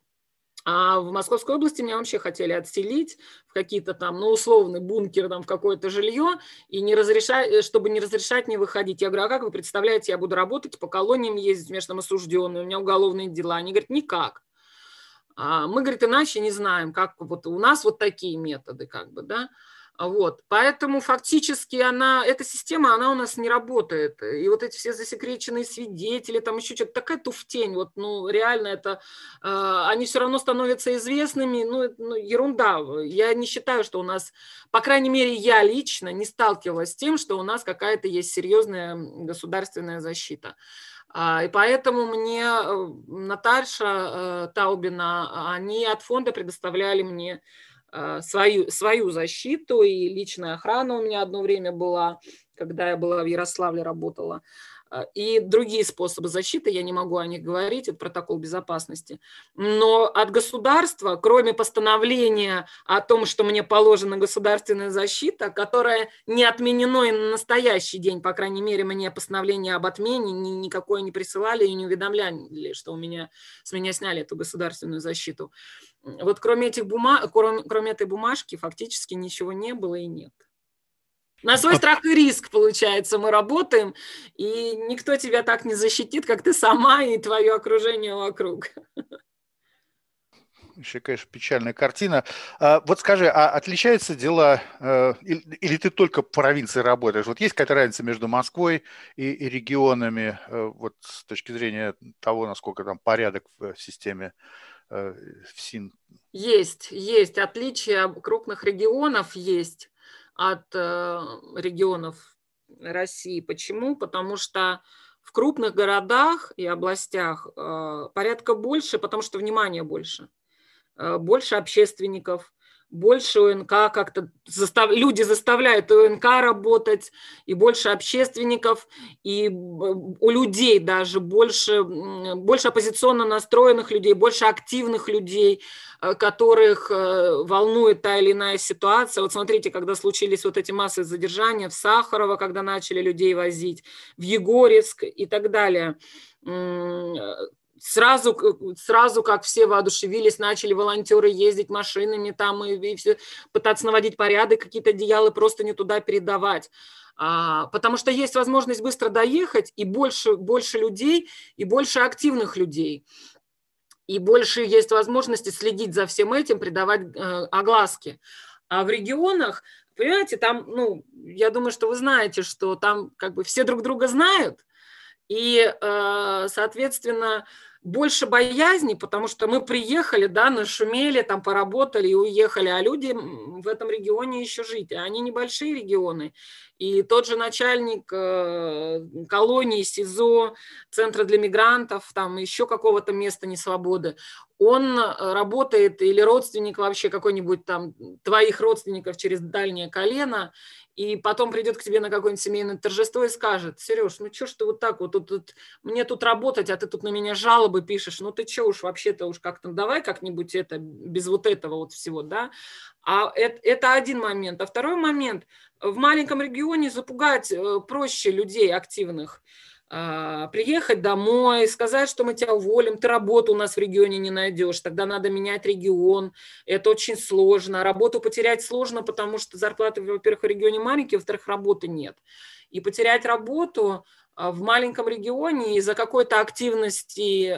А в Московской области меня вообще хотели отселить в какие-то там, ну, условный бункер, там, в какое-то жилье, и не разрешать, чтобы не разрешать мне выходить. Я говорю, а как вы представляете, я буду работать по колониям, ездить местным осужденным, у меня уголовные дела. Они говорят, никак. А мы, говорит, иначе не знаем, как вот у нас вот такие методы, как бы, да. Вот, поэтому фактически она, эта система, она у нас не работает. И вот эти все засекреченные свидетели, там еще что-то, такая туфтень, вот, ну, реально это, э, они все равно становятся известными, ну, ну, ерунда. Я не считаю, что у нас, по крайней мере, я лично не сталкивалась с тем, что у нас какая-то есть серьезная государственная защита. И поэтому мне нотариуша Таубина, они от фонда предоставляли мне свою, свою защиту, и личная охрана у меня одно время была. когда я была в Ярославле, работала. И другие способы защиты, я не могу о них говорить, это протокол безопасности. Но от государства, кроме постановления о том, что мне положена государственная защита, которая не отменено и на настоящий день, по крайней мере, мне постановление об отмене никакое не присылали и не уведомляли, что у меня, с меня сняли эту государственную защиту. Вот кроме, этих бумаг, кроме, кроме этой бумажки фактически ничего не было и нет. На свой страх и риск, получается, мы работаем, и никто тебя так не защитит, как ты сама и твое окружение вокруг. Еще, конечно, печальная картина. А, вот скажи, а отличаются дела, э, или, или ты только в провинции работаешь? Вот есть какая-то разница между Москвой и, и регионами, э, вот с точки зрения того, насколько там порядок в системе э, ФСИН? Есть, есть. Отличия крупных регионов есть от э, регионов России. Почему? Потому что в крупных городах и областях э, порядка больше, потому что внимания больше. Э, больше общественников, больше ОНК как-то застав... люди заставляют ОНК работать, и больше общественников, и у людей даже больше, больше оппозиционно настроенных людей, больше активных людей, которых волнует та или иная ситуация. Вот смотрите, когда случились вот эти массовые задержания в Сахарово, когда начали людей возить, в Егорьевск и так далее. Сразу, сразу, как все воодушевились, начали волонтеры ездить машинами там и, и все, пытаться наводить порядок, какие-то одеяла просто не туда передавать. А, потому что есть возможность быстро доехать, и больше, больше людей, и больше активных людей. И больше есть возможности следить за всем этим, придавать э, огласки. А в регионах, понимаете, там, ну, я думаю, что вы знаете, что там как бы все друг друга знают, и, э, соответственно, больше боязни, потому что мы приехали, да, нашумели, там поработали и уехали, а люди в этом регионе еще жить, а они небольшие регионы. И тот же начальник э, колонии, СИЗО, Центра для мигрантов, там еще какого-то места несвободы, он работает, или родственник вообще какой-нибудь там, твоих родственников через дальнее колено, и потом придет к тебе на какое-нибудь семейное торжество и скажет: Сереж, ну что ж ты вот так вот, тут, тут, мне тут работать, а ты тут на меня жалобы пишешь, ну ты что уж вообще-то уж как-то давай как-нибудь это, без вот этого вот всего, да. А это, это один момент. А второй момент, в маленьком регионе запугать проще людей активных. Приехать домой, сказать, что мы тебя уволим, ты работу у нас в регионе не найдешь, тогда надо менять регион, это очень сложно. Работу потерять сложно, потому что зарплаты, во-первых, в регионе маленькие, во-вторых, работы нет. И потерять работу в маленьком регионе из-за какой-то активности,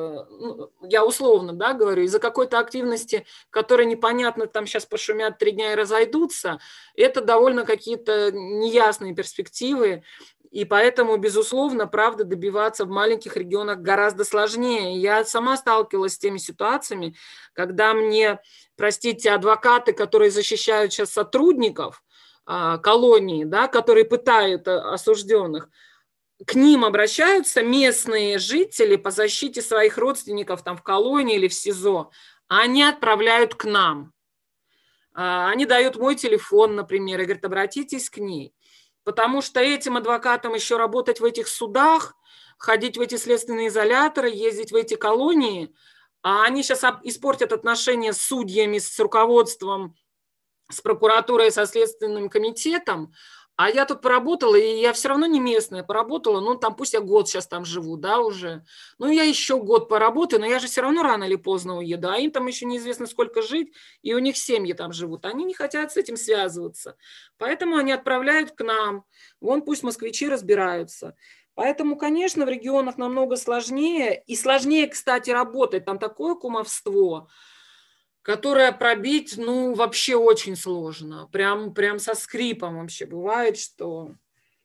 я условно, да, говорю, из-за какой-то активности, которая непонятно, там сейчас пошумят три дня и разойдутся, это довольно какие-то неясные перспективы. И поэтому, безусловно, правда, добиваться в маленьких регионах гораздо сложнее. Я сама сталкивалась с теми ситуациями, когда мне, простите, адвокаты, которые защищают сейчас сотрудников колонии, да, которые пытают осужденных, к ним обращаются местные жители по защите своих родственников там в колонии или в СИЗО, а они отправляют к нам. Они дают мой телефон, например, и говорят: обратитесь к ней. Потому что этим адвокатам еще работать в этих судах, ходить в эти следственные изоляторы, ездить в эти колонии, а они сейчас испортят отношения с судьями, с руководством, с прокуратурой, со следственным комитетом. А я тут поработала, и я все равно не местная, поработала, ну там пусть я год сейчас там живу, да, уже. Ну я еще год поработаю, но я же все равно рано или поздно уеду, а им там еще неизвестно сколько жить, и у них семьи там живут. Они не хотят с этим связываться, поэтому они отправляют к нам, вон пусть москвичи разбираются. Поэтому, конечно, в регионах намного сложнее, и сложнее, кстати, работать, там такое кумовство, которое пробить, ну, вообще очень сложно. Прям, прям со скрипом вообще бывает, что,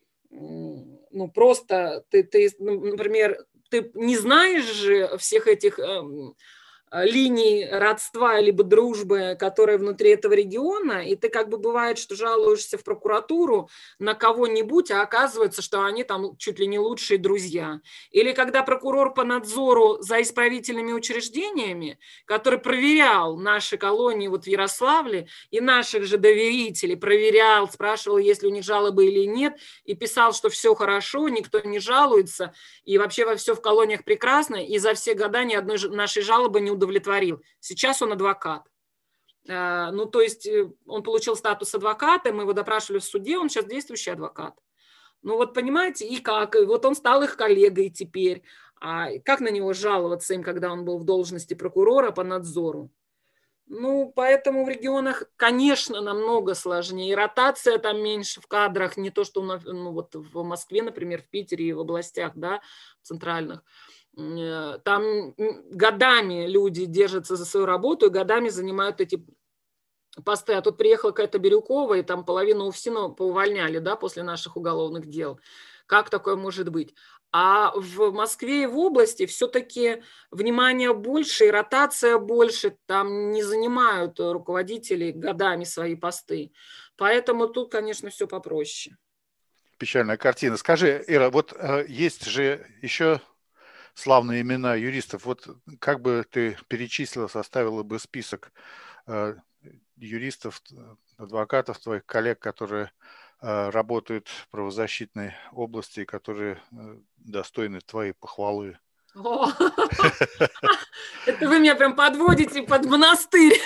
ну, просто ты, ты, например, ты не знаешь же всех этих линий родства либо дружбы, которые внутри этого региона, и ты как бы бывает, что жалуешься в прокуратуру на кого-нибудь, а оказывается, что они там чуть ли не лучшие друзья. Или когда прокурор по надзору за исправительными учреждениями, который проверял наши колонии вот в Ярославле, и наших же доверителей проверял, спрашивал, есть ли у них жалобы или нет, и писал, что все хорошо, никто не жалуется, и вообще во все в колониях прекрасно, и за все года ни одной нашей жалобы не удовлетворил. Сейчас он адвокат. Ну, то есть он получил статус адвоката, мы его допрашивали в суде, он сейчас действующий адвокат. Ну, вот понимаете, и как? И вот он стал их коллегой теперь. А как на него жаловаться им, когда он был в должности прокурора по надзору? Ну, поэтому в регионах, конечно, намного сложнее. И ротация там меньше в кадрах, не то, что ну, вот в Москве, например, в Питере и в областях, да, центральных. Там годами люди держатся за свою работу и годами занимают эти посты. А тут приехала какая-то Бирюкова, и там половину УФСИНа поувольняли, да, после наших уголовных дел. Как такое может быть? А в Москве и в области все-таки внимание больше, и ротация больше, там не занимают руководители годами свои посты. Поэтому тут, конечно, все попроще. Печальная картина. Скажи, Ира, вот э, есть же еще славные имена юристов. Вот как бы ты перечислила, составила бы список э, юристов, адвокатов, твоих коллег, которые э, работают в правозащитной области, которые э, достойны твоей похвалы? О, это вы меня прям подводите под монастырь.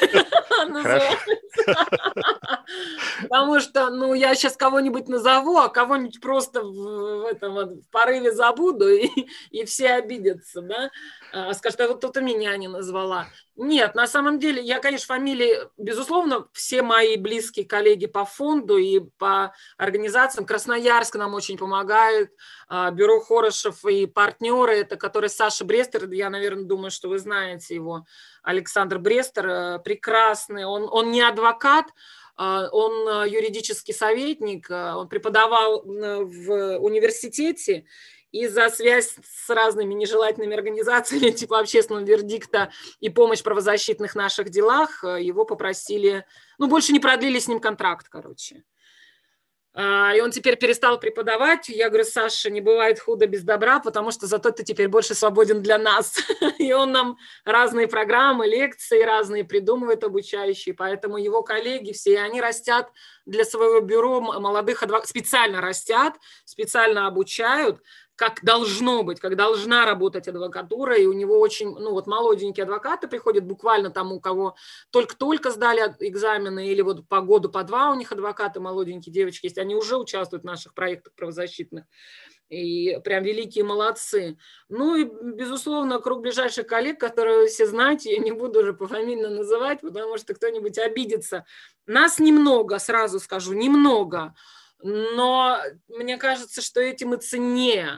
Потому что, ну, я сейчас кого-нибудь назову, а кого-нибудь просто в, этом, в порыве забуду, и, и все обидятся, да? А, скажут, а вот кто-то меня не назвала. Нет, на самом деле, я, конечно, фамилии, безусловно, все мои близкие коллеги по фонду и по организациям. Красноярск нам очень помогает, бюро Хорошев и партнеры, это который Саша Брестер, я, наверное, думаю, что вы знаете его, Александр Брестер, прекрасный, он, он не адвокат, он юридический советник, он преподавал в университете, и за связь с разными нежелательными организациями типа общественного вердикта и помощь в правозащитных наших делах его попросили, ну, больше не продлили с ним контракт, короче. И он теперь перестал преподавать. Я говорю, Саша, не бывает худо без добра, потому что зато ты теперь больше свободен для нас. И он нам разные программы, лекции разные придумывает обучающие. Поэтому его коллеги все, они растят для своего бюро молодых адвокатов, специально растят, специально обучают, как должно быть, как должна работать адвокатура, и у него очень, ну вот молоденькие адвокаты приходят, буквально там у кого только-только сдали экзамены, или вот по году, по два у них адвокаты, молоденькие девочки есть, они уже участвуют в наших проектах правозащитных, и прям великие молодцы. Ну и, безусловно, круг ближайших коллег, которые вы все знаете, я не буду уже пофамильно называть, потому что кто-нибудь обидится. Нас немного, сразу скажу, немного, но мне кажется, что этим и ценнее.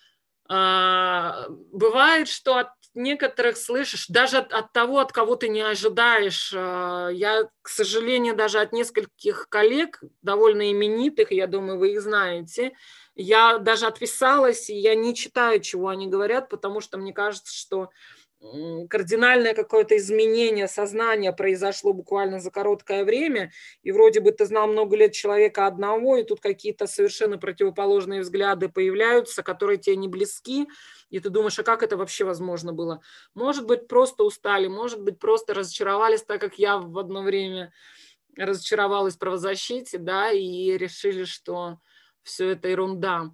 Бывает, что от некоторых слышишь, даже от, от того, от кого ты не ожидаешь. Я, к сожалению, даже от нескольких коллег, довольно именитых, я думаю, вы их знаете, я даже отписалась, и я не читаю, чего они говорят, потому что мне кажется, что кардинальное какое-то изменение сознания произошло буквально за короткое время, и вроде бы ты знал много лет человека одного, и тут какие-то совершенно противоположные взгляды появляются, которые тебе не близки, и ты думаешь, а как это вообще возможно было? Может быть, просто устали, может быть, просто разочаровались, так как я в одно время разочаровалась в правозащите, да, и решили, что все это ерунда.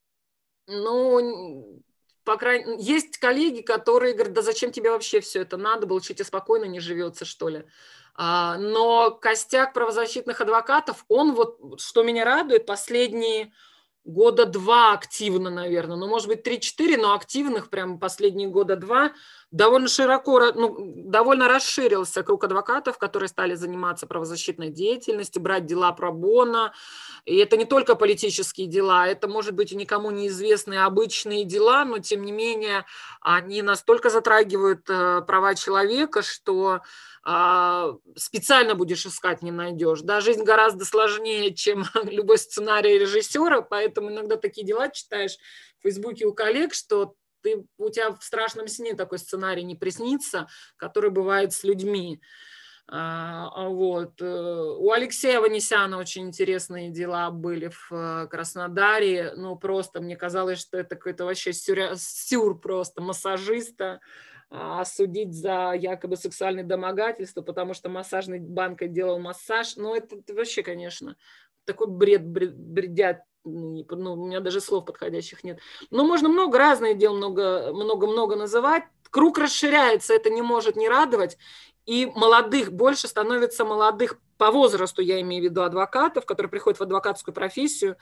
Ну, по крайней... есть коллеги, которые говорят, да зачем тебе вообще все это надо было, что тебе спокойно не живется, что ли. А, но костяк правозащитных адвокатов, он вот, что меня радует, последние года два активно, наверное, ну, может быть, три-четыре, но активных прям последние года два, довольно широко, ну, довольно расширился круг адвокатов, которые стали заниматься правозащитной деятельностью, брать дела про бонно. И это не только политические дела, это, может быть, и никому неизвестные обычные дела, но, тем не менее, они настолько затрагивают права человека, что специально будешь искать, не найдешь. Да, жизнь гораздо сложнее, чем любой сценарий режиссера, поэтому иногда такие дела читаешь в Фейсбуке у коллег, что ты, у тебя в страшном сне такой сценарий не приснится, который бывает с людьми. А, вот. У Алексея Аванесяна очень интересные дела были в Краснодаре. Ну, просто мне казалось, что это какой-то вообще сюр, сюр просто массажиста осудить за якобы сексуальное домогательство, потому что массажной банкой делал массаж. Ну, это, это вообще, конечно, такой бред, бред бредят. Ну, у меня даже слов подходящих нет. Но можно много разных дел, много-много называть. Круг расширяется, это не может не радовать. И молодых больше становится молодых по возрасту, я имею в виду адвокатов, которые приходят в адвокатскую профессию.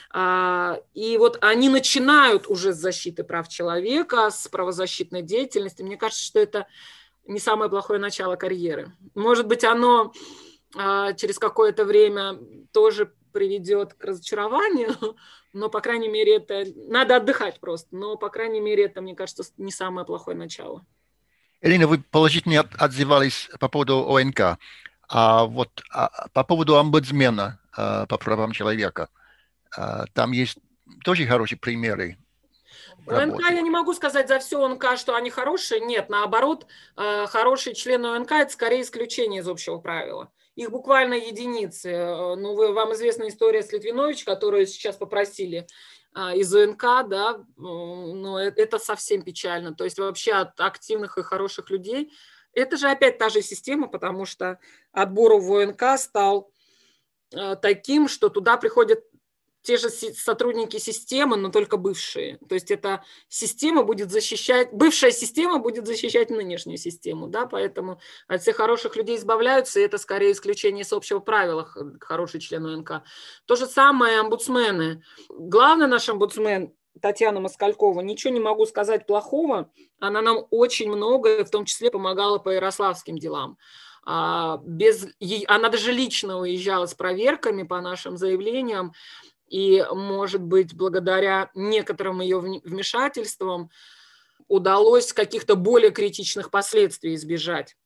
И вот они начинают уже с защиты прав человека, с правозащитной деятельности. Мне кажется, что это не самое плохое начало карьеры. Может быть, оно через какое-то время тоже приведет к разочарованию, но, по крайней мере, это... Надо отдыхать просто, но, по крайней мере, это, мне кажется, не самое плохое начало. Ирина, вы положительно отзывались по поводу ОНК. А вот а, по поводу омбудсмена а, по правам человека, а, там есть тоже хорошие примеры работы. ОНК я не могу сказать за все ОНК, что они хорошие. Нет, наоборот, хорошие члены ОНК – это скорее исключение из общего правила. Их буквально единицы. Ну, вы, вам известна история с Литвинович, которую сейчас попросили из ОНК, да, но это совсем печально. То есть вообще от активных и хороших людей. Это же опять та же система, потому что отбор в ОНК стал таким, что туда приходят те же сотрудники системы, но только бывшие. То есть эта система будет защищать, бывшая система будет защищать нынешнюю систему, да, поэтому от всех хороших людей избавляются, и это скорее исключение из общего правила, хороший член ОНК. То же самое омбудсмены. Главный наш омбудсмен Татьяна Москалькова, ничего не могу сказать плохого, она нам очень много, в том числе помогала по ярославским делам. Без, она даже лично уезжала с проверками по нашим заявлениям, и, может быть, благодаря некоторым ее вмешательствам удалось каких-то более критичных последствий избежать.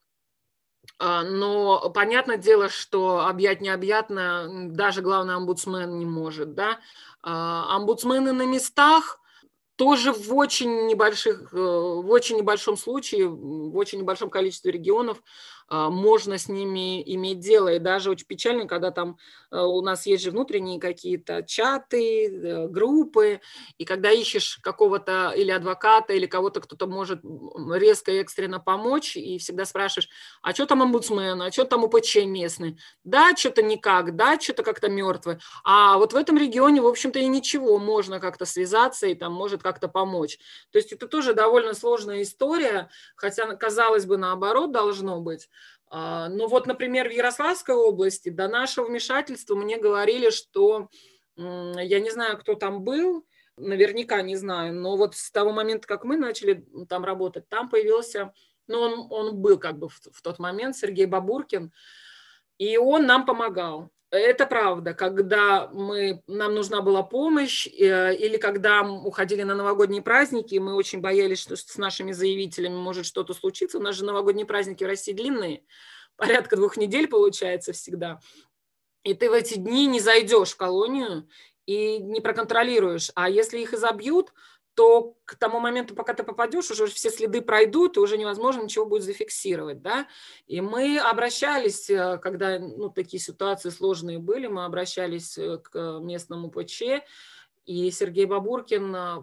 Но понятное дело, что объять необъятно даже главный омбудсмен не может. Да? Омбудсмены на местах тоже в очень небольших, в очень небольшом случае, в очень небольшом количестве регионов можно с ними иметь дело. И даже очень печально, когда там у нас есть же внутренние какие-то чаты, группы, и когда ищешь какого-то или адвоката, или кого-то, кто-то может резко и экстренно помочь, и всегда спрашиваешь, а что там омбудсмен, а что там УПЧ местный? Да, что-то никак, да, что-то как-то мертвое. А вот в этом регионе, в общем-то, и ничего, можно как-то связаться, и там может как-то помочь. То есть это тоже довольно сложная история, хотя, казалось бы, наоборот должно быть. Но вот, например, в Ярославской области до нашего вмешательства мне говорили, что, я не знаю, кто там был, наверняка не знаю, но вот с того момента, как мы начали там работать, там появился, ну, он, он был как бы в, в тот момент, Сергей Бабуркин, и он нам помогал. Это правда, когда мы, нам нужна была помощь, или когда мы уходили на новогодние праздники, мы очень боялись, что с нашими заявителями может что-то случиться. У нас же новогодние праздники в России длинные, порядка двух недель получается всегда. И ты в эти дни не зайдешь в колонию и не проконтролируешь. А если их изобьют, то к тому моменту, пока ты попадешь, уже все следы пройдут, и уже невозможно ничего будет зафиксировать. Да? И мы обращались, когда ну, такие ситуации сложные были, мы обращались к местному ПЧ, и Сергей Бабуркин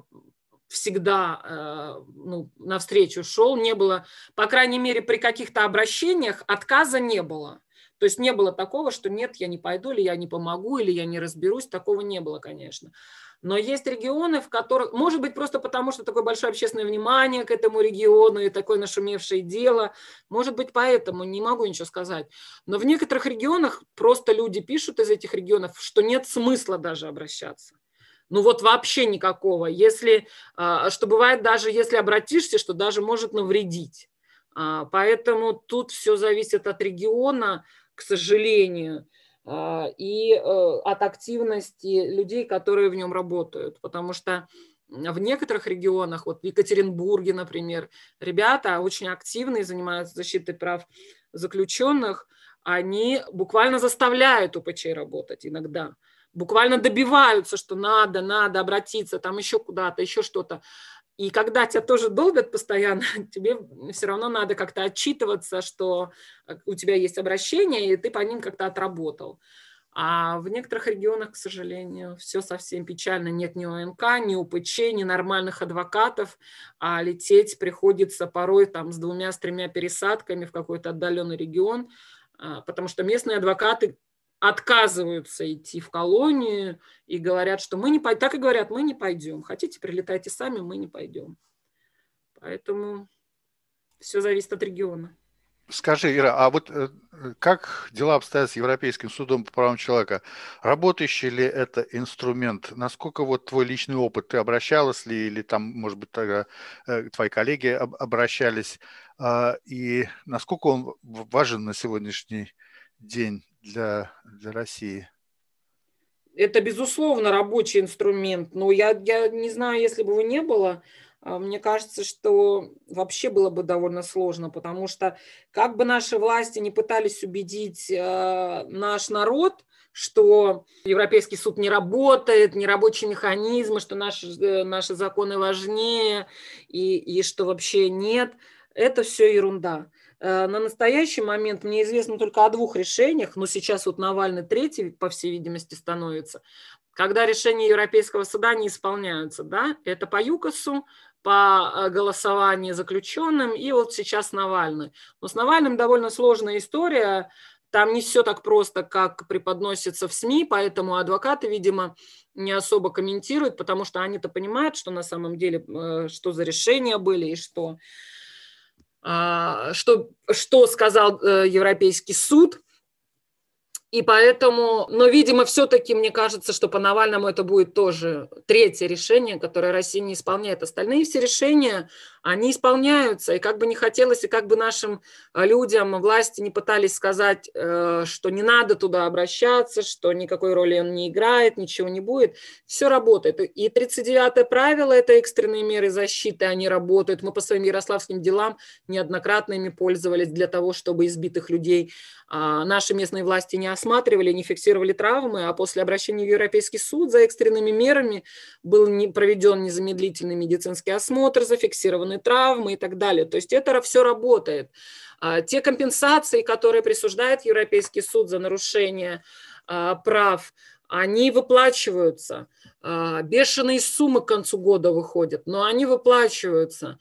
всегда ну, навстречу шел. Не было, по крайней мере, при каких-то обращениях отказа не было. То есть не было такого, что нет, я не пойду, или я не помогу, или я не разберусь. Такого не было, конечно. Но есть регионы, в которых, может быть, просто потому, что такое большое общественное внимание к этому региону и такое нашумевшее дело, может быть, поэтому, не могу ничего сказать. Но в некоторых регионах просто люди пишут из этих регионов, что нет смысла даже обращаться. Ну вот вообще никакого. Если, что бывает даже, если обратишься, что даже может навредить. Поэтому тут все зависит от региона, к сожалению, и от активности людей, которые в нем работают. Потому что в некоторых регионах, вот в Екатеринбурге, например, ребята очень активные, занимаются защитой прав заключенных, они буквально заставляют УПЧ работать иногда. Буквально добиваются, что надо, надо обратиться, там еще куда-то, еще что-то. И когда тебя тоже долбят постоянно, тебе все равно надо как-то отчитываться, что у тебя есть обращение, и ты по ним как-то отработал. А в некоторых регионах, к сожалению, все совсем печально. Нет ни ОНК, ни УПЧ, ни нормальных адвокатов, а лететь приходится порой там, с двумя, с тремя пересадками в какой-то отдаленный регион, потому что местные адвокаты отказываются идти в колонию и говорят, что мы не пойдем. Так и говорят, мы не пойдем. Хотите, прилетайте сами, мы не пойдем. Поэтому все зависит от региона. Скажи, Ира, а вот как дела обстоят с Европейским судом по правам человека? Работающий ли это инструмент? Насколько вот твой личный опыт? Ты обращалась ли, или там, может быть, тогда твои коллеги обращались? И насколько он важен на сегодняшний день для, для России? Это, безусловно, рабочий инструмент. Но я, я не знаю, если бы его не было, мне кажется, что вообще было бы довольно сложно, потому что как бы наши власти не пытались убедить э, наш народ, что Европейский суд не работает, не рабочие механизмы, что наши, э, наши законы важнее и, и что вообще нет, это все ерунда. Э, на настоящий момент мне известно только о двух решениях, но сейчас вот Навальный третий, по всей видимости, становится, когда решения Европейского суда не исполняются. Да? Это по ЮКОСу, по голосованию заключенным, и вот сейчас Навальный. Но с Навальным довольно сложная история, там не все так просто, как преподносится в СМИ, поэтому адвокаты, видимо, не особо комментируют, потому что они-то понимают, что на самом деле, что за решения были, и что, что, что сказал Европейский суд. И поэтому, но, видимо, все-таки мне кажется, что по Навальному это будет тоже третье решение, которое Россия не исполняет. Остальные все решения, они исполняются. И как бы не хотелось, и как бы нашим людям, власти не пытались сказать, что не надо туда обращаться, что никакой роли он не играет, ничего не будет, все работает. И тридцать девятое правило – это экстренные меры защиты, они работают. Мы по своим ярославским делам неоднократно ими пользовались для того, чтобы избитых людей наши местные власти не осматривали, не фиксировали травмы, а после обращения в Европейский суд за экстренными мерами был проведен незамедлительный медицинский осмотр, зафиксированы травмы и так далее. То есть это все работает. Те компенсации, которые присуждает Европейский суд за нарушение прав, они выплачиваются. Бешеные суммы к концу года выходят, но они выплачиваются.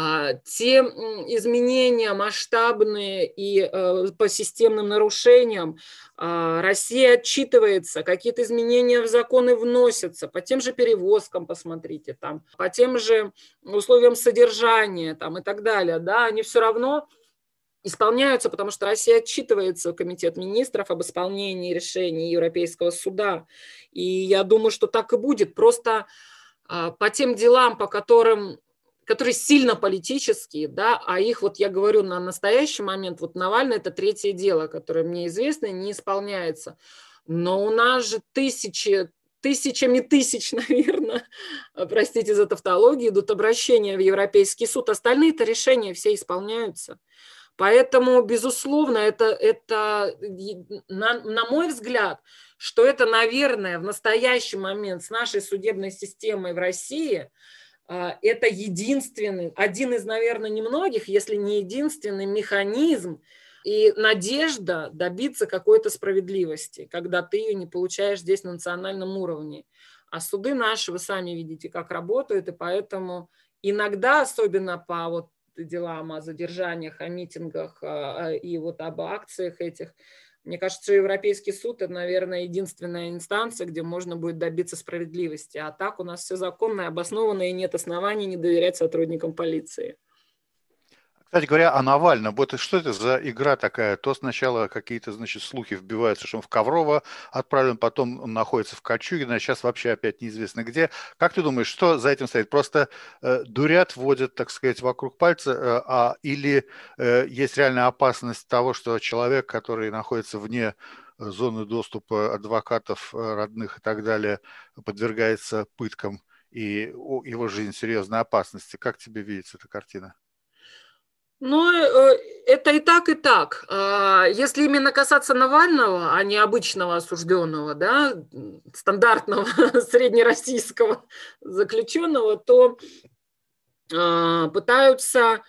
Те изменения масштабные и по системным нарушениям Россия отчитывается, какие-то изменения в законы вносятся, по тем же перевозкам, посмотрите, там, по тем же условиям содержания там, и так далее. Да, они все равно исполняются, потому что Россия отчитывается в Комитет министров об исполнении решений Европейского суда. И я думаю, что так и будет. Просто по тем делам, по которым которые сильно политические, да, а их, вот я говорю, на настоящий момент, вот Навальный – это третье дело, которое мне известно, не исполняется. Но у нас же тысячи, тысячами тысяч, наверное, простите за тавтологию, идут обращения в Европейский суд. Остальные-то решения все исполняются. Поэтому, безусловно, это, это на, на мой взгляд, что это, наверное, в настоящий момент с нашей судебной системой в России – это единственный, один из, наверное, немногих, если не единственный механизм и надежда добиться какой-то справедливости, когда ты ее не получаешь здесь на национальном уровне. А суды наши, вы сами видите, как работают, и поэтому иногда, особенно по вот делам о задержаниях, о митингах и вот об акциях этих, мне кажется, что Европейский суд – это, наверное, единственная инстанция, где можно будет добиться справедливости. А так у нас все законно, обоснованно, и нет оснований не доверять сотрудникам полиции. Кстати говоря, о Навальном, вот что это за игра такая? То сначала какие-то, значит, слухи вбиваются, что он в Коврово отправлен, потом он находится в Кольчугино, а сейчас вообще опять неизвестно где. Как ты думаешь, что за этим стоит? Просто э, дурят, водят, так сказать, вокруг пальца, э, а, или э, есть реальная опасность того, что человек, который находится вне зоны доступа адвокатов, родных и так далее, подвергается пыткам, и его жизнь в серьезной опасности? Как тебе видится эта картина? Ну, это и так, и так. Если именно касаться Навального, а не обычного осужденного, да, стандартного среднероссийского заключенного, то пытаются...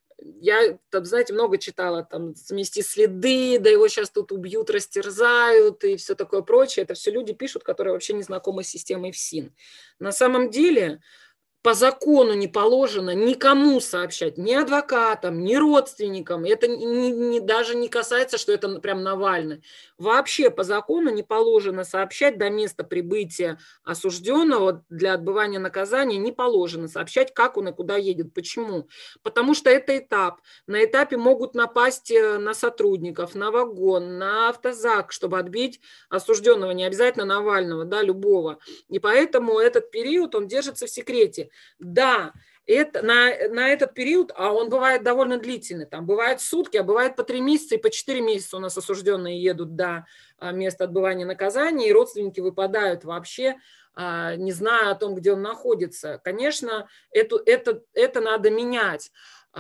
Я, там, знаете, много читала, там, замести следы, да его сейчас тут убьют, растерзают и все такое прочее. Это все люди пишут, которые вообще не знакомы с системой ФСИН. На самом деле по закону не положено никому сообщать, ни адвокатам, ни родственникам. Это не, не, даже не касается, что это прям Навальный. Вообще по закону не положено сообщать до места прибытия осужденного для отбывания наказания, не положено сообщать, как он и куда едет. Почему? Потому что это этап. На этапе могут напасть на сотрудников, на вагон, на автозак, чтобы отбить осужденного, не обязательно Навального, да, любого. И поэтому этот период, он держится в секрете. Да, это, на, на этот период, а он бывает довольно длительный, там бывает сутки, а бывает по три месяца и по четыре месяца у нас осужденные едут до места отбывания наказания, и родственники выпадают вообще, не зная о том, где он находится. Конечно, это, это, это надо менять,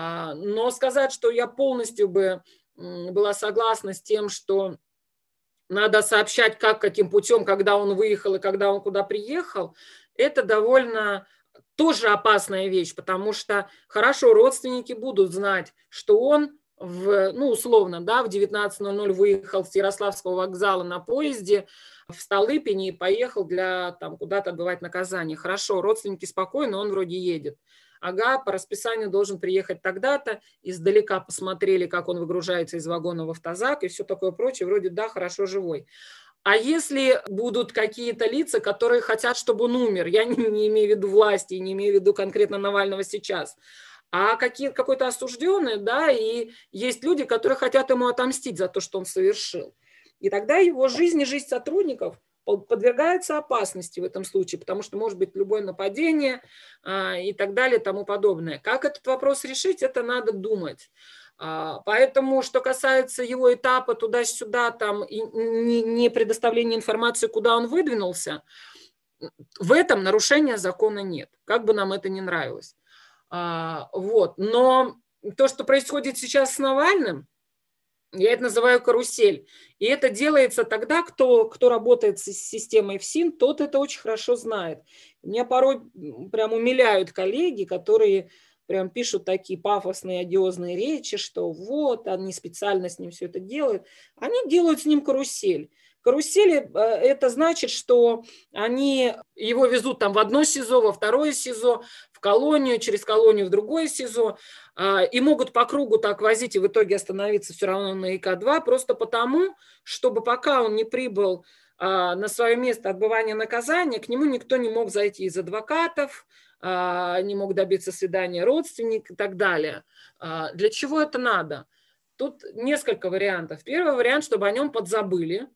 но сказать, что я полностью бы была согласна с тем, что надо сообщать, как, каким путем, когда он выехал и когда он куда приехал, это довольно... тоже опасная вещь, потому что хорошо, родственники будут знать, что он в, ну, условно, да, в девятнадцать ноль ноль выехал с Ярославского вокзала на поезде в Столыпине и поехал для, там, куда-то отбывать наказание. Хорошо, родственники спокойны, он вроде едет. Ага, по расписанию должен приехать тогда-то, издалека посмотрели, как он выгружается из вагона в автозак и все такое прочее, вроде да, хорошо, живой. А если будут какие-то лица, которые хотят, чтобы он умер, я не, не имею в виду власти, не имею в виду конкретно Навального сейчас, а какие, какой-то осужденный, да, и есть люди, которые хотят ему отомстить за то, что он совершил. И тогда его жизнь и жизнь сотрудников подвергается опасности в этом случае, потому что может быть любое нападение а, и так далее и тому подобное. Как этот вопрос решить, это надо думать. Поэтому, что касается его этапа туда-сюда, там, и не, не предоставления информации, куда он выдвинулся, в этом нарушения закона нет, как бы нам это ни нравилось. Вот. Но то, что происходит сейчас с Навальным, я это называю карусель. И это делается тогда, кто, кто работает с системой ФСИН, тот это очень хорошо знает. Меня порой прям умиляют коллеги, которые... прям пишут такие пафосные, одиозные речи, что вот, они специально с ним все это делают. Они делают с ним карусель. Карусели – это значит, что они его везут там в одно СИЗО, во второе СИЗО, в колонию, через колонию в другое СИЗО, и могут по кругу так возить и в итоге остановиться все равно на И К два, просто потому, чтобы пока он не прибыл на свое место отбывания наказания, к нему никто не мог зайти из адвокатов, не мог добиться свидания родственник и так далее. Для чего это надо? Тут несколько вариантов. Первый вариант, чтобы о нем подзабыли.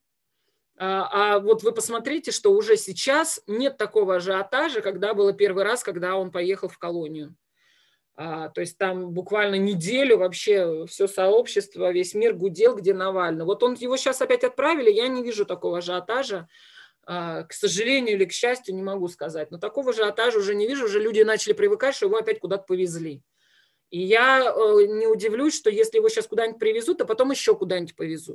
А вот вы посмотрите, что уже сейчас нет такого ажиотажа, когда было первый раз, когда он поехал в колонию. То есть там буквально неделю вообще все сообщество, весь мир гудел, где Навальный. Вот он, его сейчас опять отправили, я не вижу такого ажиотажа. К сожалению или к счастью, не могу сказать. Но такого же ажиотажа уже не вижу. Уже люди начали привыкать, что его опять куда-то повезли. И я не удивлюсь, что если его сейчас куда-нибудь привезут, а потом еще куда-нибудь повезут.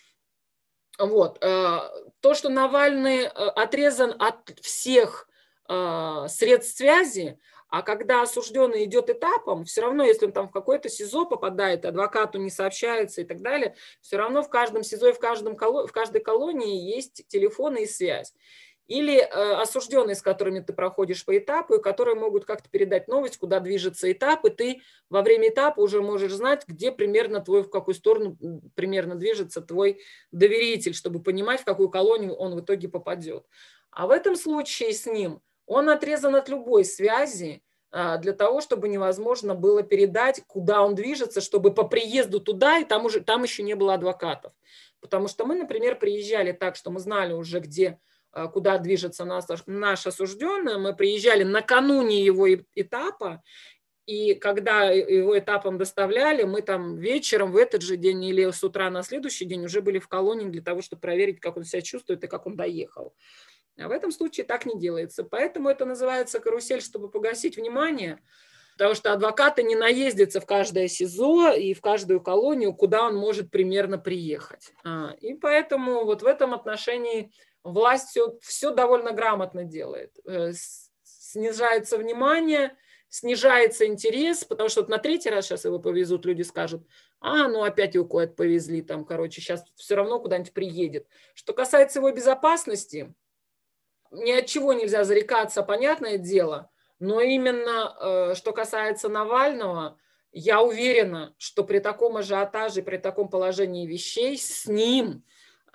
Вот. То, что Навальный отрезан от всех средств связи, а когда осужденный идет этапом, все равно, если он там в какое-то СИЗО попадает, адвокату не сообщается и так далее, все равно в каждом СИЗО и в, каждом, в каждой колонии есть телефоны и связь. Или э, осужденные, с которыми ты проходишь по этапу, и которые могут как-то передать новость, куда движется этап, и ты во время этапа уже можешь знать, где примерно твой, в какую сторону примерно движется твой доверитель, чтобы понимать, в какую колонию он в итоге попадет. А в этом случае с ним он отрезан от любой связи для того, чтобы невозможно было передать, куда он движется, чтобы по приезду туда, и там, уже, там еще не было адвокатов. Потому что мы, например, приезжали так, что мы знали уже, где, куда движется наш, наш осужденный, мы приезжали накануне его этапа, и когда его этапом доставляли, мы там вечером в этот же день или с утра на следующий день уже были в колонии для того, чтобы проверить, как он себя чувствует и как он доехал. А в этом случае так не делается. Поэтому это называется карусель, чтобы погасить внимание, потому что адвокаты не наездятся в каждое СИЗО и в каждую колонию, куда он может примерно приехать. И поэтому вот в этом отношении власть все, все довольно грамотно делает. Снижается внимание, снижается интерес, потому что вот на третий раз сейчас его повезут, люди скажут, а, ну опять его куда-то повезли, там, короче, сейчас все равно куда-нибудь приедет. Что касается его безопасности, ни от чего нельзя зарекаться, понятное дело, но именно что касается Навального, я уверена, что при таком ажиотаже, при таком положении вещей с ним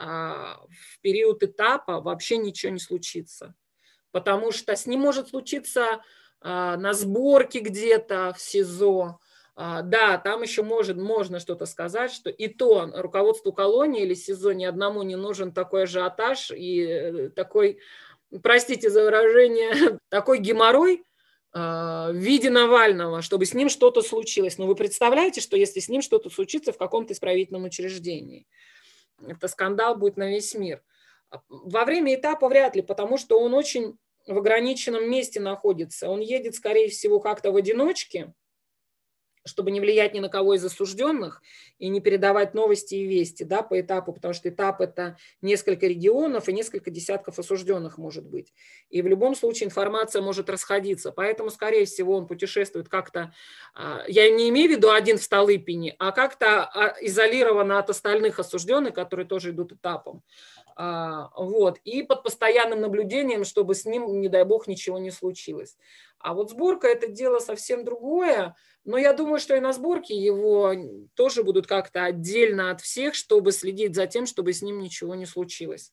в период этапа вообще ничего не случится. Потому что с ним может случиться на сборке где-то в СИЗО. Да, там еще может, можно что-то сказать, что и то руководству колонии или СИЗО ни одному не нужен такой ажиотаж и такой, простите за выражение, такой геморрой в виде Навального, чтобы с ним что-то случилось. Но вы представляете, что если с ним что-то случится в каком-то исправительном учреждении, это скандал будет на весь мир. Во время этапа вряд ли, потому что он очень в ограниченном месте находится. Он едет, скорее всего, как-то в одиночке, чтобы не влиять ни на кого из осужденных и не передавать новости и вести, да, по этапу, потому что этап – это несколько регионов и несколько десятков осужденных может быть. И в любом случае информация может расходиться. Поэтому, скорее всего, он путешествует как-то, я не имею в виду один в Столыпине, а как-то изолированно от остальных осужденных, которые тоже идут этапом. Вот. И под постоянным наблюдением, чтобы с ним, не дай бог, ничего не случилось. А вот сборка – это дело совсем другое. Но я думаю, что и на сборке его тоже будут как-то отдельно от всех, чтобы следить за тем, чтобы с ним ничего не случилось.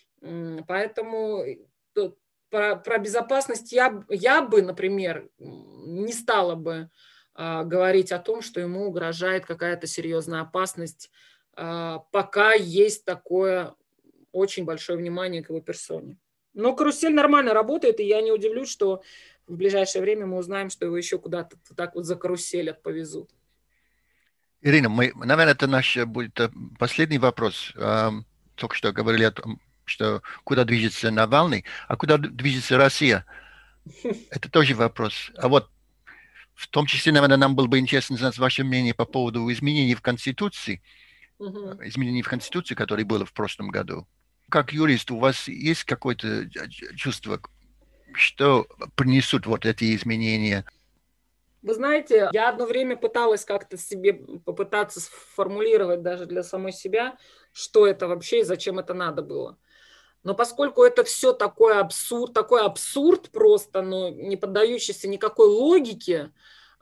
Поэтому про, про безопасность я, я бы, например, не стала бы а, говорить о том, что ему угрожает какая-то серьезная опасность, а, пока есть такое очень большое внимание к его персоне. Но карусель нормально работает, и я не удивлюсь, что в ближайшее время мы узнаем, что его еще куда-то так вот закаруселят, повезут. Ирина, мы, наверное, это наш будет последний вопрос. Только что говорили о том, что куда движется Навальный, а куда движется Россия. Это тоже вопрос. А вот в том числе, наверное, нам было бы интересно знать ваше мнение по поводу изменений в Конституции, угу. изменений в Конституции, которые были в прошлом году. Как юрист, у вас есть какое-то чувство, что принесут вот эти изменения? Вы знаете, я одно время пыталась как-то себе попытаться сформулировать даже для самой себя, что это вообще и зачем это надо было. Но поскольку это все такой абсурд, такой абсурд просто, но не поддающийся никакой логике,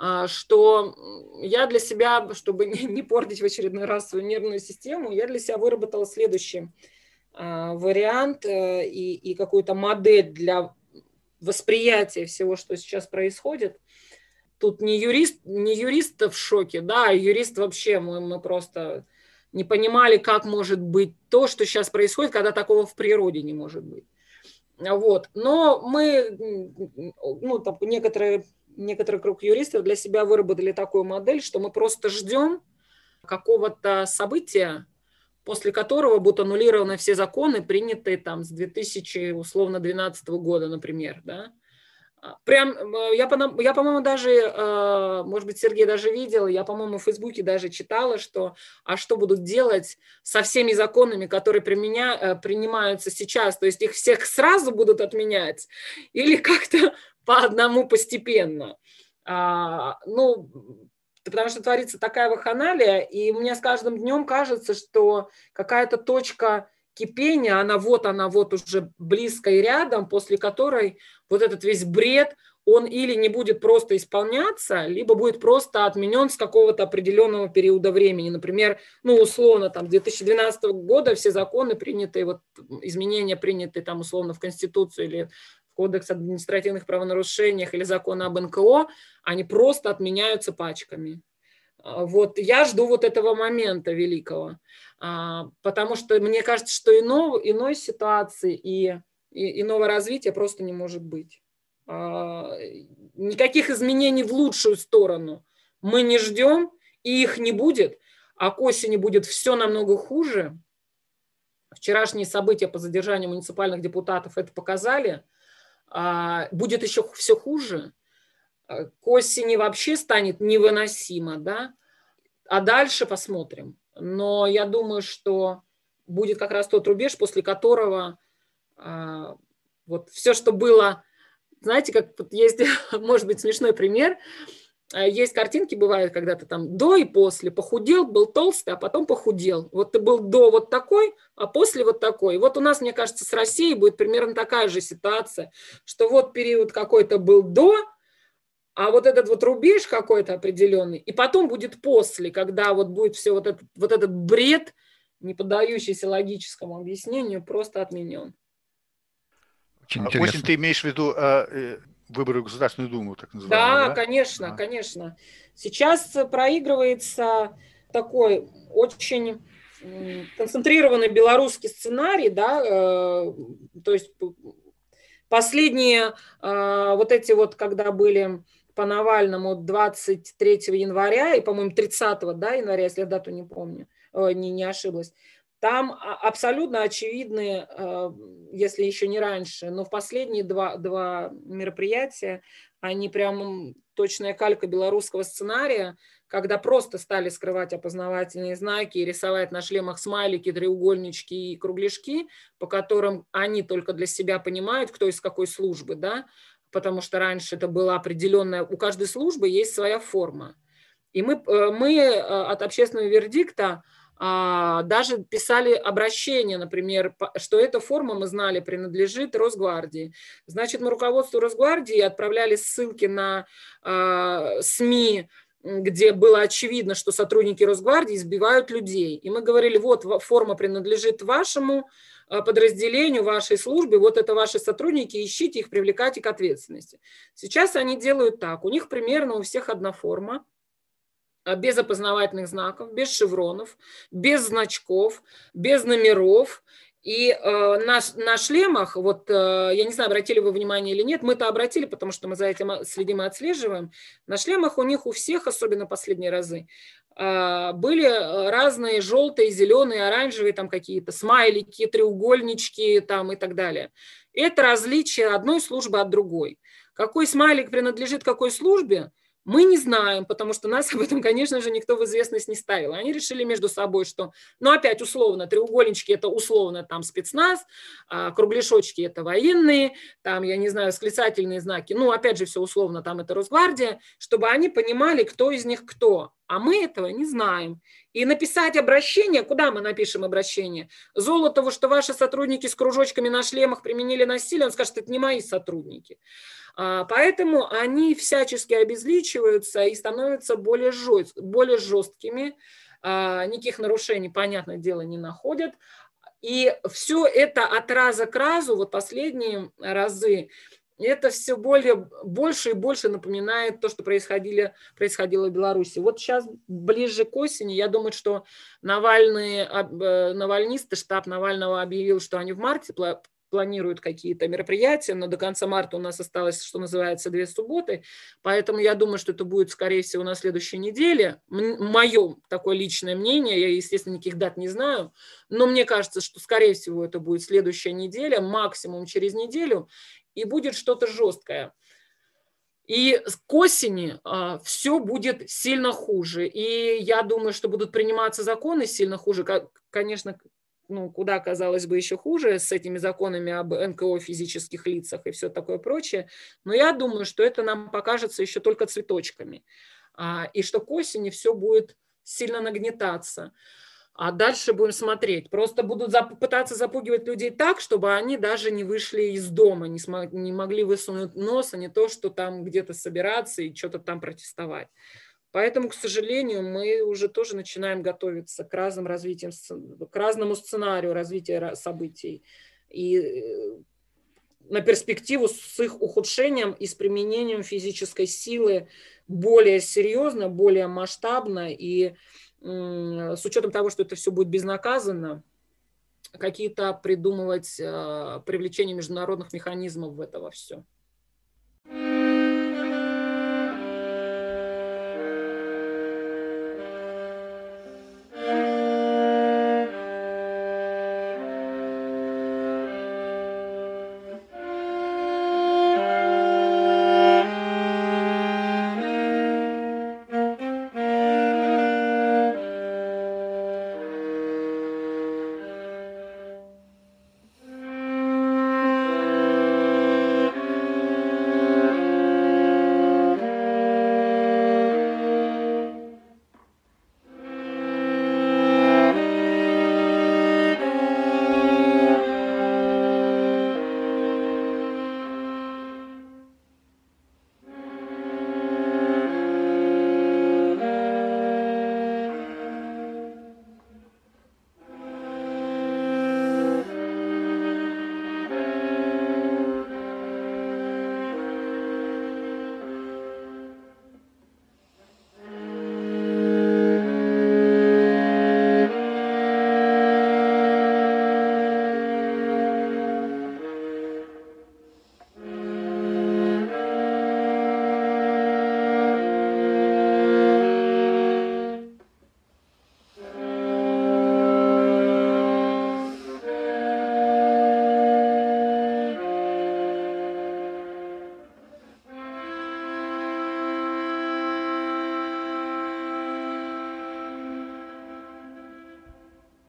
что я для себя, чтобы не портить в очередной раз свою нервную систему, я для себя выработала следующий вариант и, и какую-то модель для восприятия всего, что сейчас происходит. Тут не юрист, не юрист в шоке, да, а юрист вообще, мы, мы просто не понимали, как может быть то, что сейчас происходит, когда такого в природе не может быть. Вот. Но мы, ну, там, некоторые, некоторый круг юристов для себя выработали такую модель, что мы просто ждем какого-то события, после которого будут аннулированы все законы, принятые там с две тысячи двенадцатого года, например, да. Прям, я, я, по-моему, даже, может быть, Сергей даже видел, я, по-моему, в Фейсбуке даже читала, что, а что будут делать со всеми законами, которые применя, принимаются сейчас, то есть их всех сразу будут отменять или как-то по одному постепенно. А, ну, потому что творится такая вакханалия, и мне с каждым днем кажется, что какая-то точка кипения, она вот, она вот уже близко и рядом, после которой вот этот весь бред, он или не будет просто исполняться, либо будет просто отменен с какого-то определенного периода времени. Например, ну, условно, там, две тысячи двенадцатого года все законы принятые, вот, изменения принятые там, условно, в Конституцию или в Кодекс административных правонарушениях или закон об эн ка о, они просто отменяются пачками. Вот я жду вот этого момента великого, потому что мне кажется, что иного, иной ситуации и, и иного развития просто не может быть. Никаких изменений в лучшую сторону мы не ждем, и их не будет, а к осени будет все намного хуже. Вчерашние события по задержанию муниципальных депутатов это показали. Будет еще все хуже. К осени вообще станет невыносимо, да, а дальше посмотрим. Но я думаю, что будет как раз тот рубеж, после которого а, вот все, что было знаете, как вот есть, может быть, смешной пример. Есть картинки, бывают, когда ты там до и после. Похудел, был толстый, а потом похудел. Вот ты был до вот такой, а после вот такой. И вот у нас, мне кажется, с Россией будет примерно такая же ситуация, что вот период какой-то был до, а вот этот вот рубеж какой-то определенный, и потом будет после, когда вот будет все вот этот, вот этот бред, не поддающийся логическому объяснению, просто отменен. Очень интересно. Костин, ты имеешь в виду э, выборы в Государственную Думу, так называемые, да? Да, конечно, А. конечно. Сейчас проигрывается такой очень концентрированный белорусский сценарий, да, э, то есть последние э, вот эти вот, когда были по Навальному двадцать третьего января и, по-моему, тридцатого, да, января, если я дату не помню, э, не, не ошиблась, там абсолютно очевидны, если еще не раньше, но в последние два, два мероприятия, они прям точная калька белорусского сценария, когда просто стали скрывать опознавательные знаки и рисовать на шлемах смайлики, треугольнички и кругляшки, по которым они только для себя понимают, кто из какой службы, да, потому что раньше это была определенная, у каждой службы есть своя форма. И мы, мы от общественного вердикта даже писали обращение, например, что эта форма, мы знали, принадлежит Росгвардии. Значит, мы руководству Росгвардии отправляли ссылки на э, СМИ, где было очевидно, что сотрудники Росгвардии избивают людей. И мы говорили, вот форма принадлежит вашему подразделению, вашей службе, вот это ваши сотрудники, ищите их, привлекайте к ответственности. Сейчас они делают так, у них примерно у всех одна форма, без опознавательных знаков, без шевронов, без значков, без номеров. И э, на, на шлемах, вот э, я не знаю, обратили вы внимание или нет, мы-то обратили, потому что мы за этим следим и отслеживаем. На шлемах у них у всех, особенно последние разы, э, были разные желтые, зеленые, оранжевые, там какие-то смайлики, треугольнички там, и так далее. Это различие одной службы от другой. Какой смайлик принадлежит какой службе, мы не знаем, потому что нас об этом, конечно же, никто в известность не ставил. Они решили между собой, что, ну, опять условно, треугольнички – это условно там спецназ, а кругляшочки – это военные, там, я не знаю, восклицательные знаки, ну, опять же, все условно, там это Росгвардия, чтобы они понимали, кто из них кто. А мы этого не знаем. И написать обращение, куда мы напишем обращение? Золотову, что ваши сотрудники с кружочками на шлемах применили насилие, он скажет, это не мои сотрудники. Поэтому они всячески обезличиваются и становятся более, жест, более жесткими, никаких нарушений, понятное дело, не находят. И все это от раза к разу, вот последние разы, это все более, больше и больше напоминает то, что происходило, происходило в Беларуси. Вот сейчас, ближе к осени, я думаю, что Навальный, навальнисты, штаб Навального объявил, что они в марте планируют какие-то мероприятия, но до конца марта у нас осталось, что называется, две субботы, поэтому я думаю, что это будет, скорее всего, на следующей неделе. Мое такое личное мнение, я, естественно, никаких дат не знаю, но мне кажется, что, скорее всего, это будет следующая неделя, максимум через неделю, и будет что-то жесткое. И к осени а, все будет сильно хуже, и я думаю, что будут приниматься законы сильно хуже, как, конечно, ну, куда, казалось бы, еще хуже с этими законами об эн ка о физических лицах и все такое прочее. Но я думаю, что это нам покажется еще только цветочками. И что к осени все будет сильно нагнетаться. А дальше будем смотреть. Просто будут зап- пытаться запугивать людей так, чтобы они даже не вышли из дома, не, смог- не могли высунуть нос, а не то, что там где-то собираться и что-то там протестовать. Поэтому, к сожалению, мы уже тоже начинаем готовиться к разным развитиям, к разному сценарию развития событий. И на перспективу с их ухудшением и с применением физической силы более серьезно, более масштабно. И с учетом того, что это все будет безнаказанно, какие-то придумывать привлечение международных механизмов в это во все.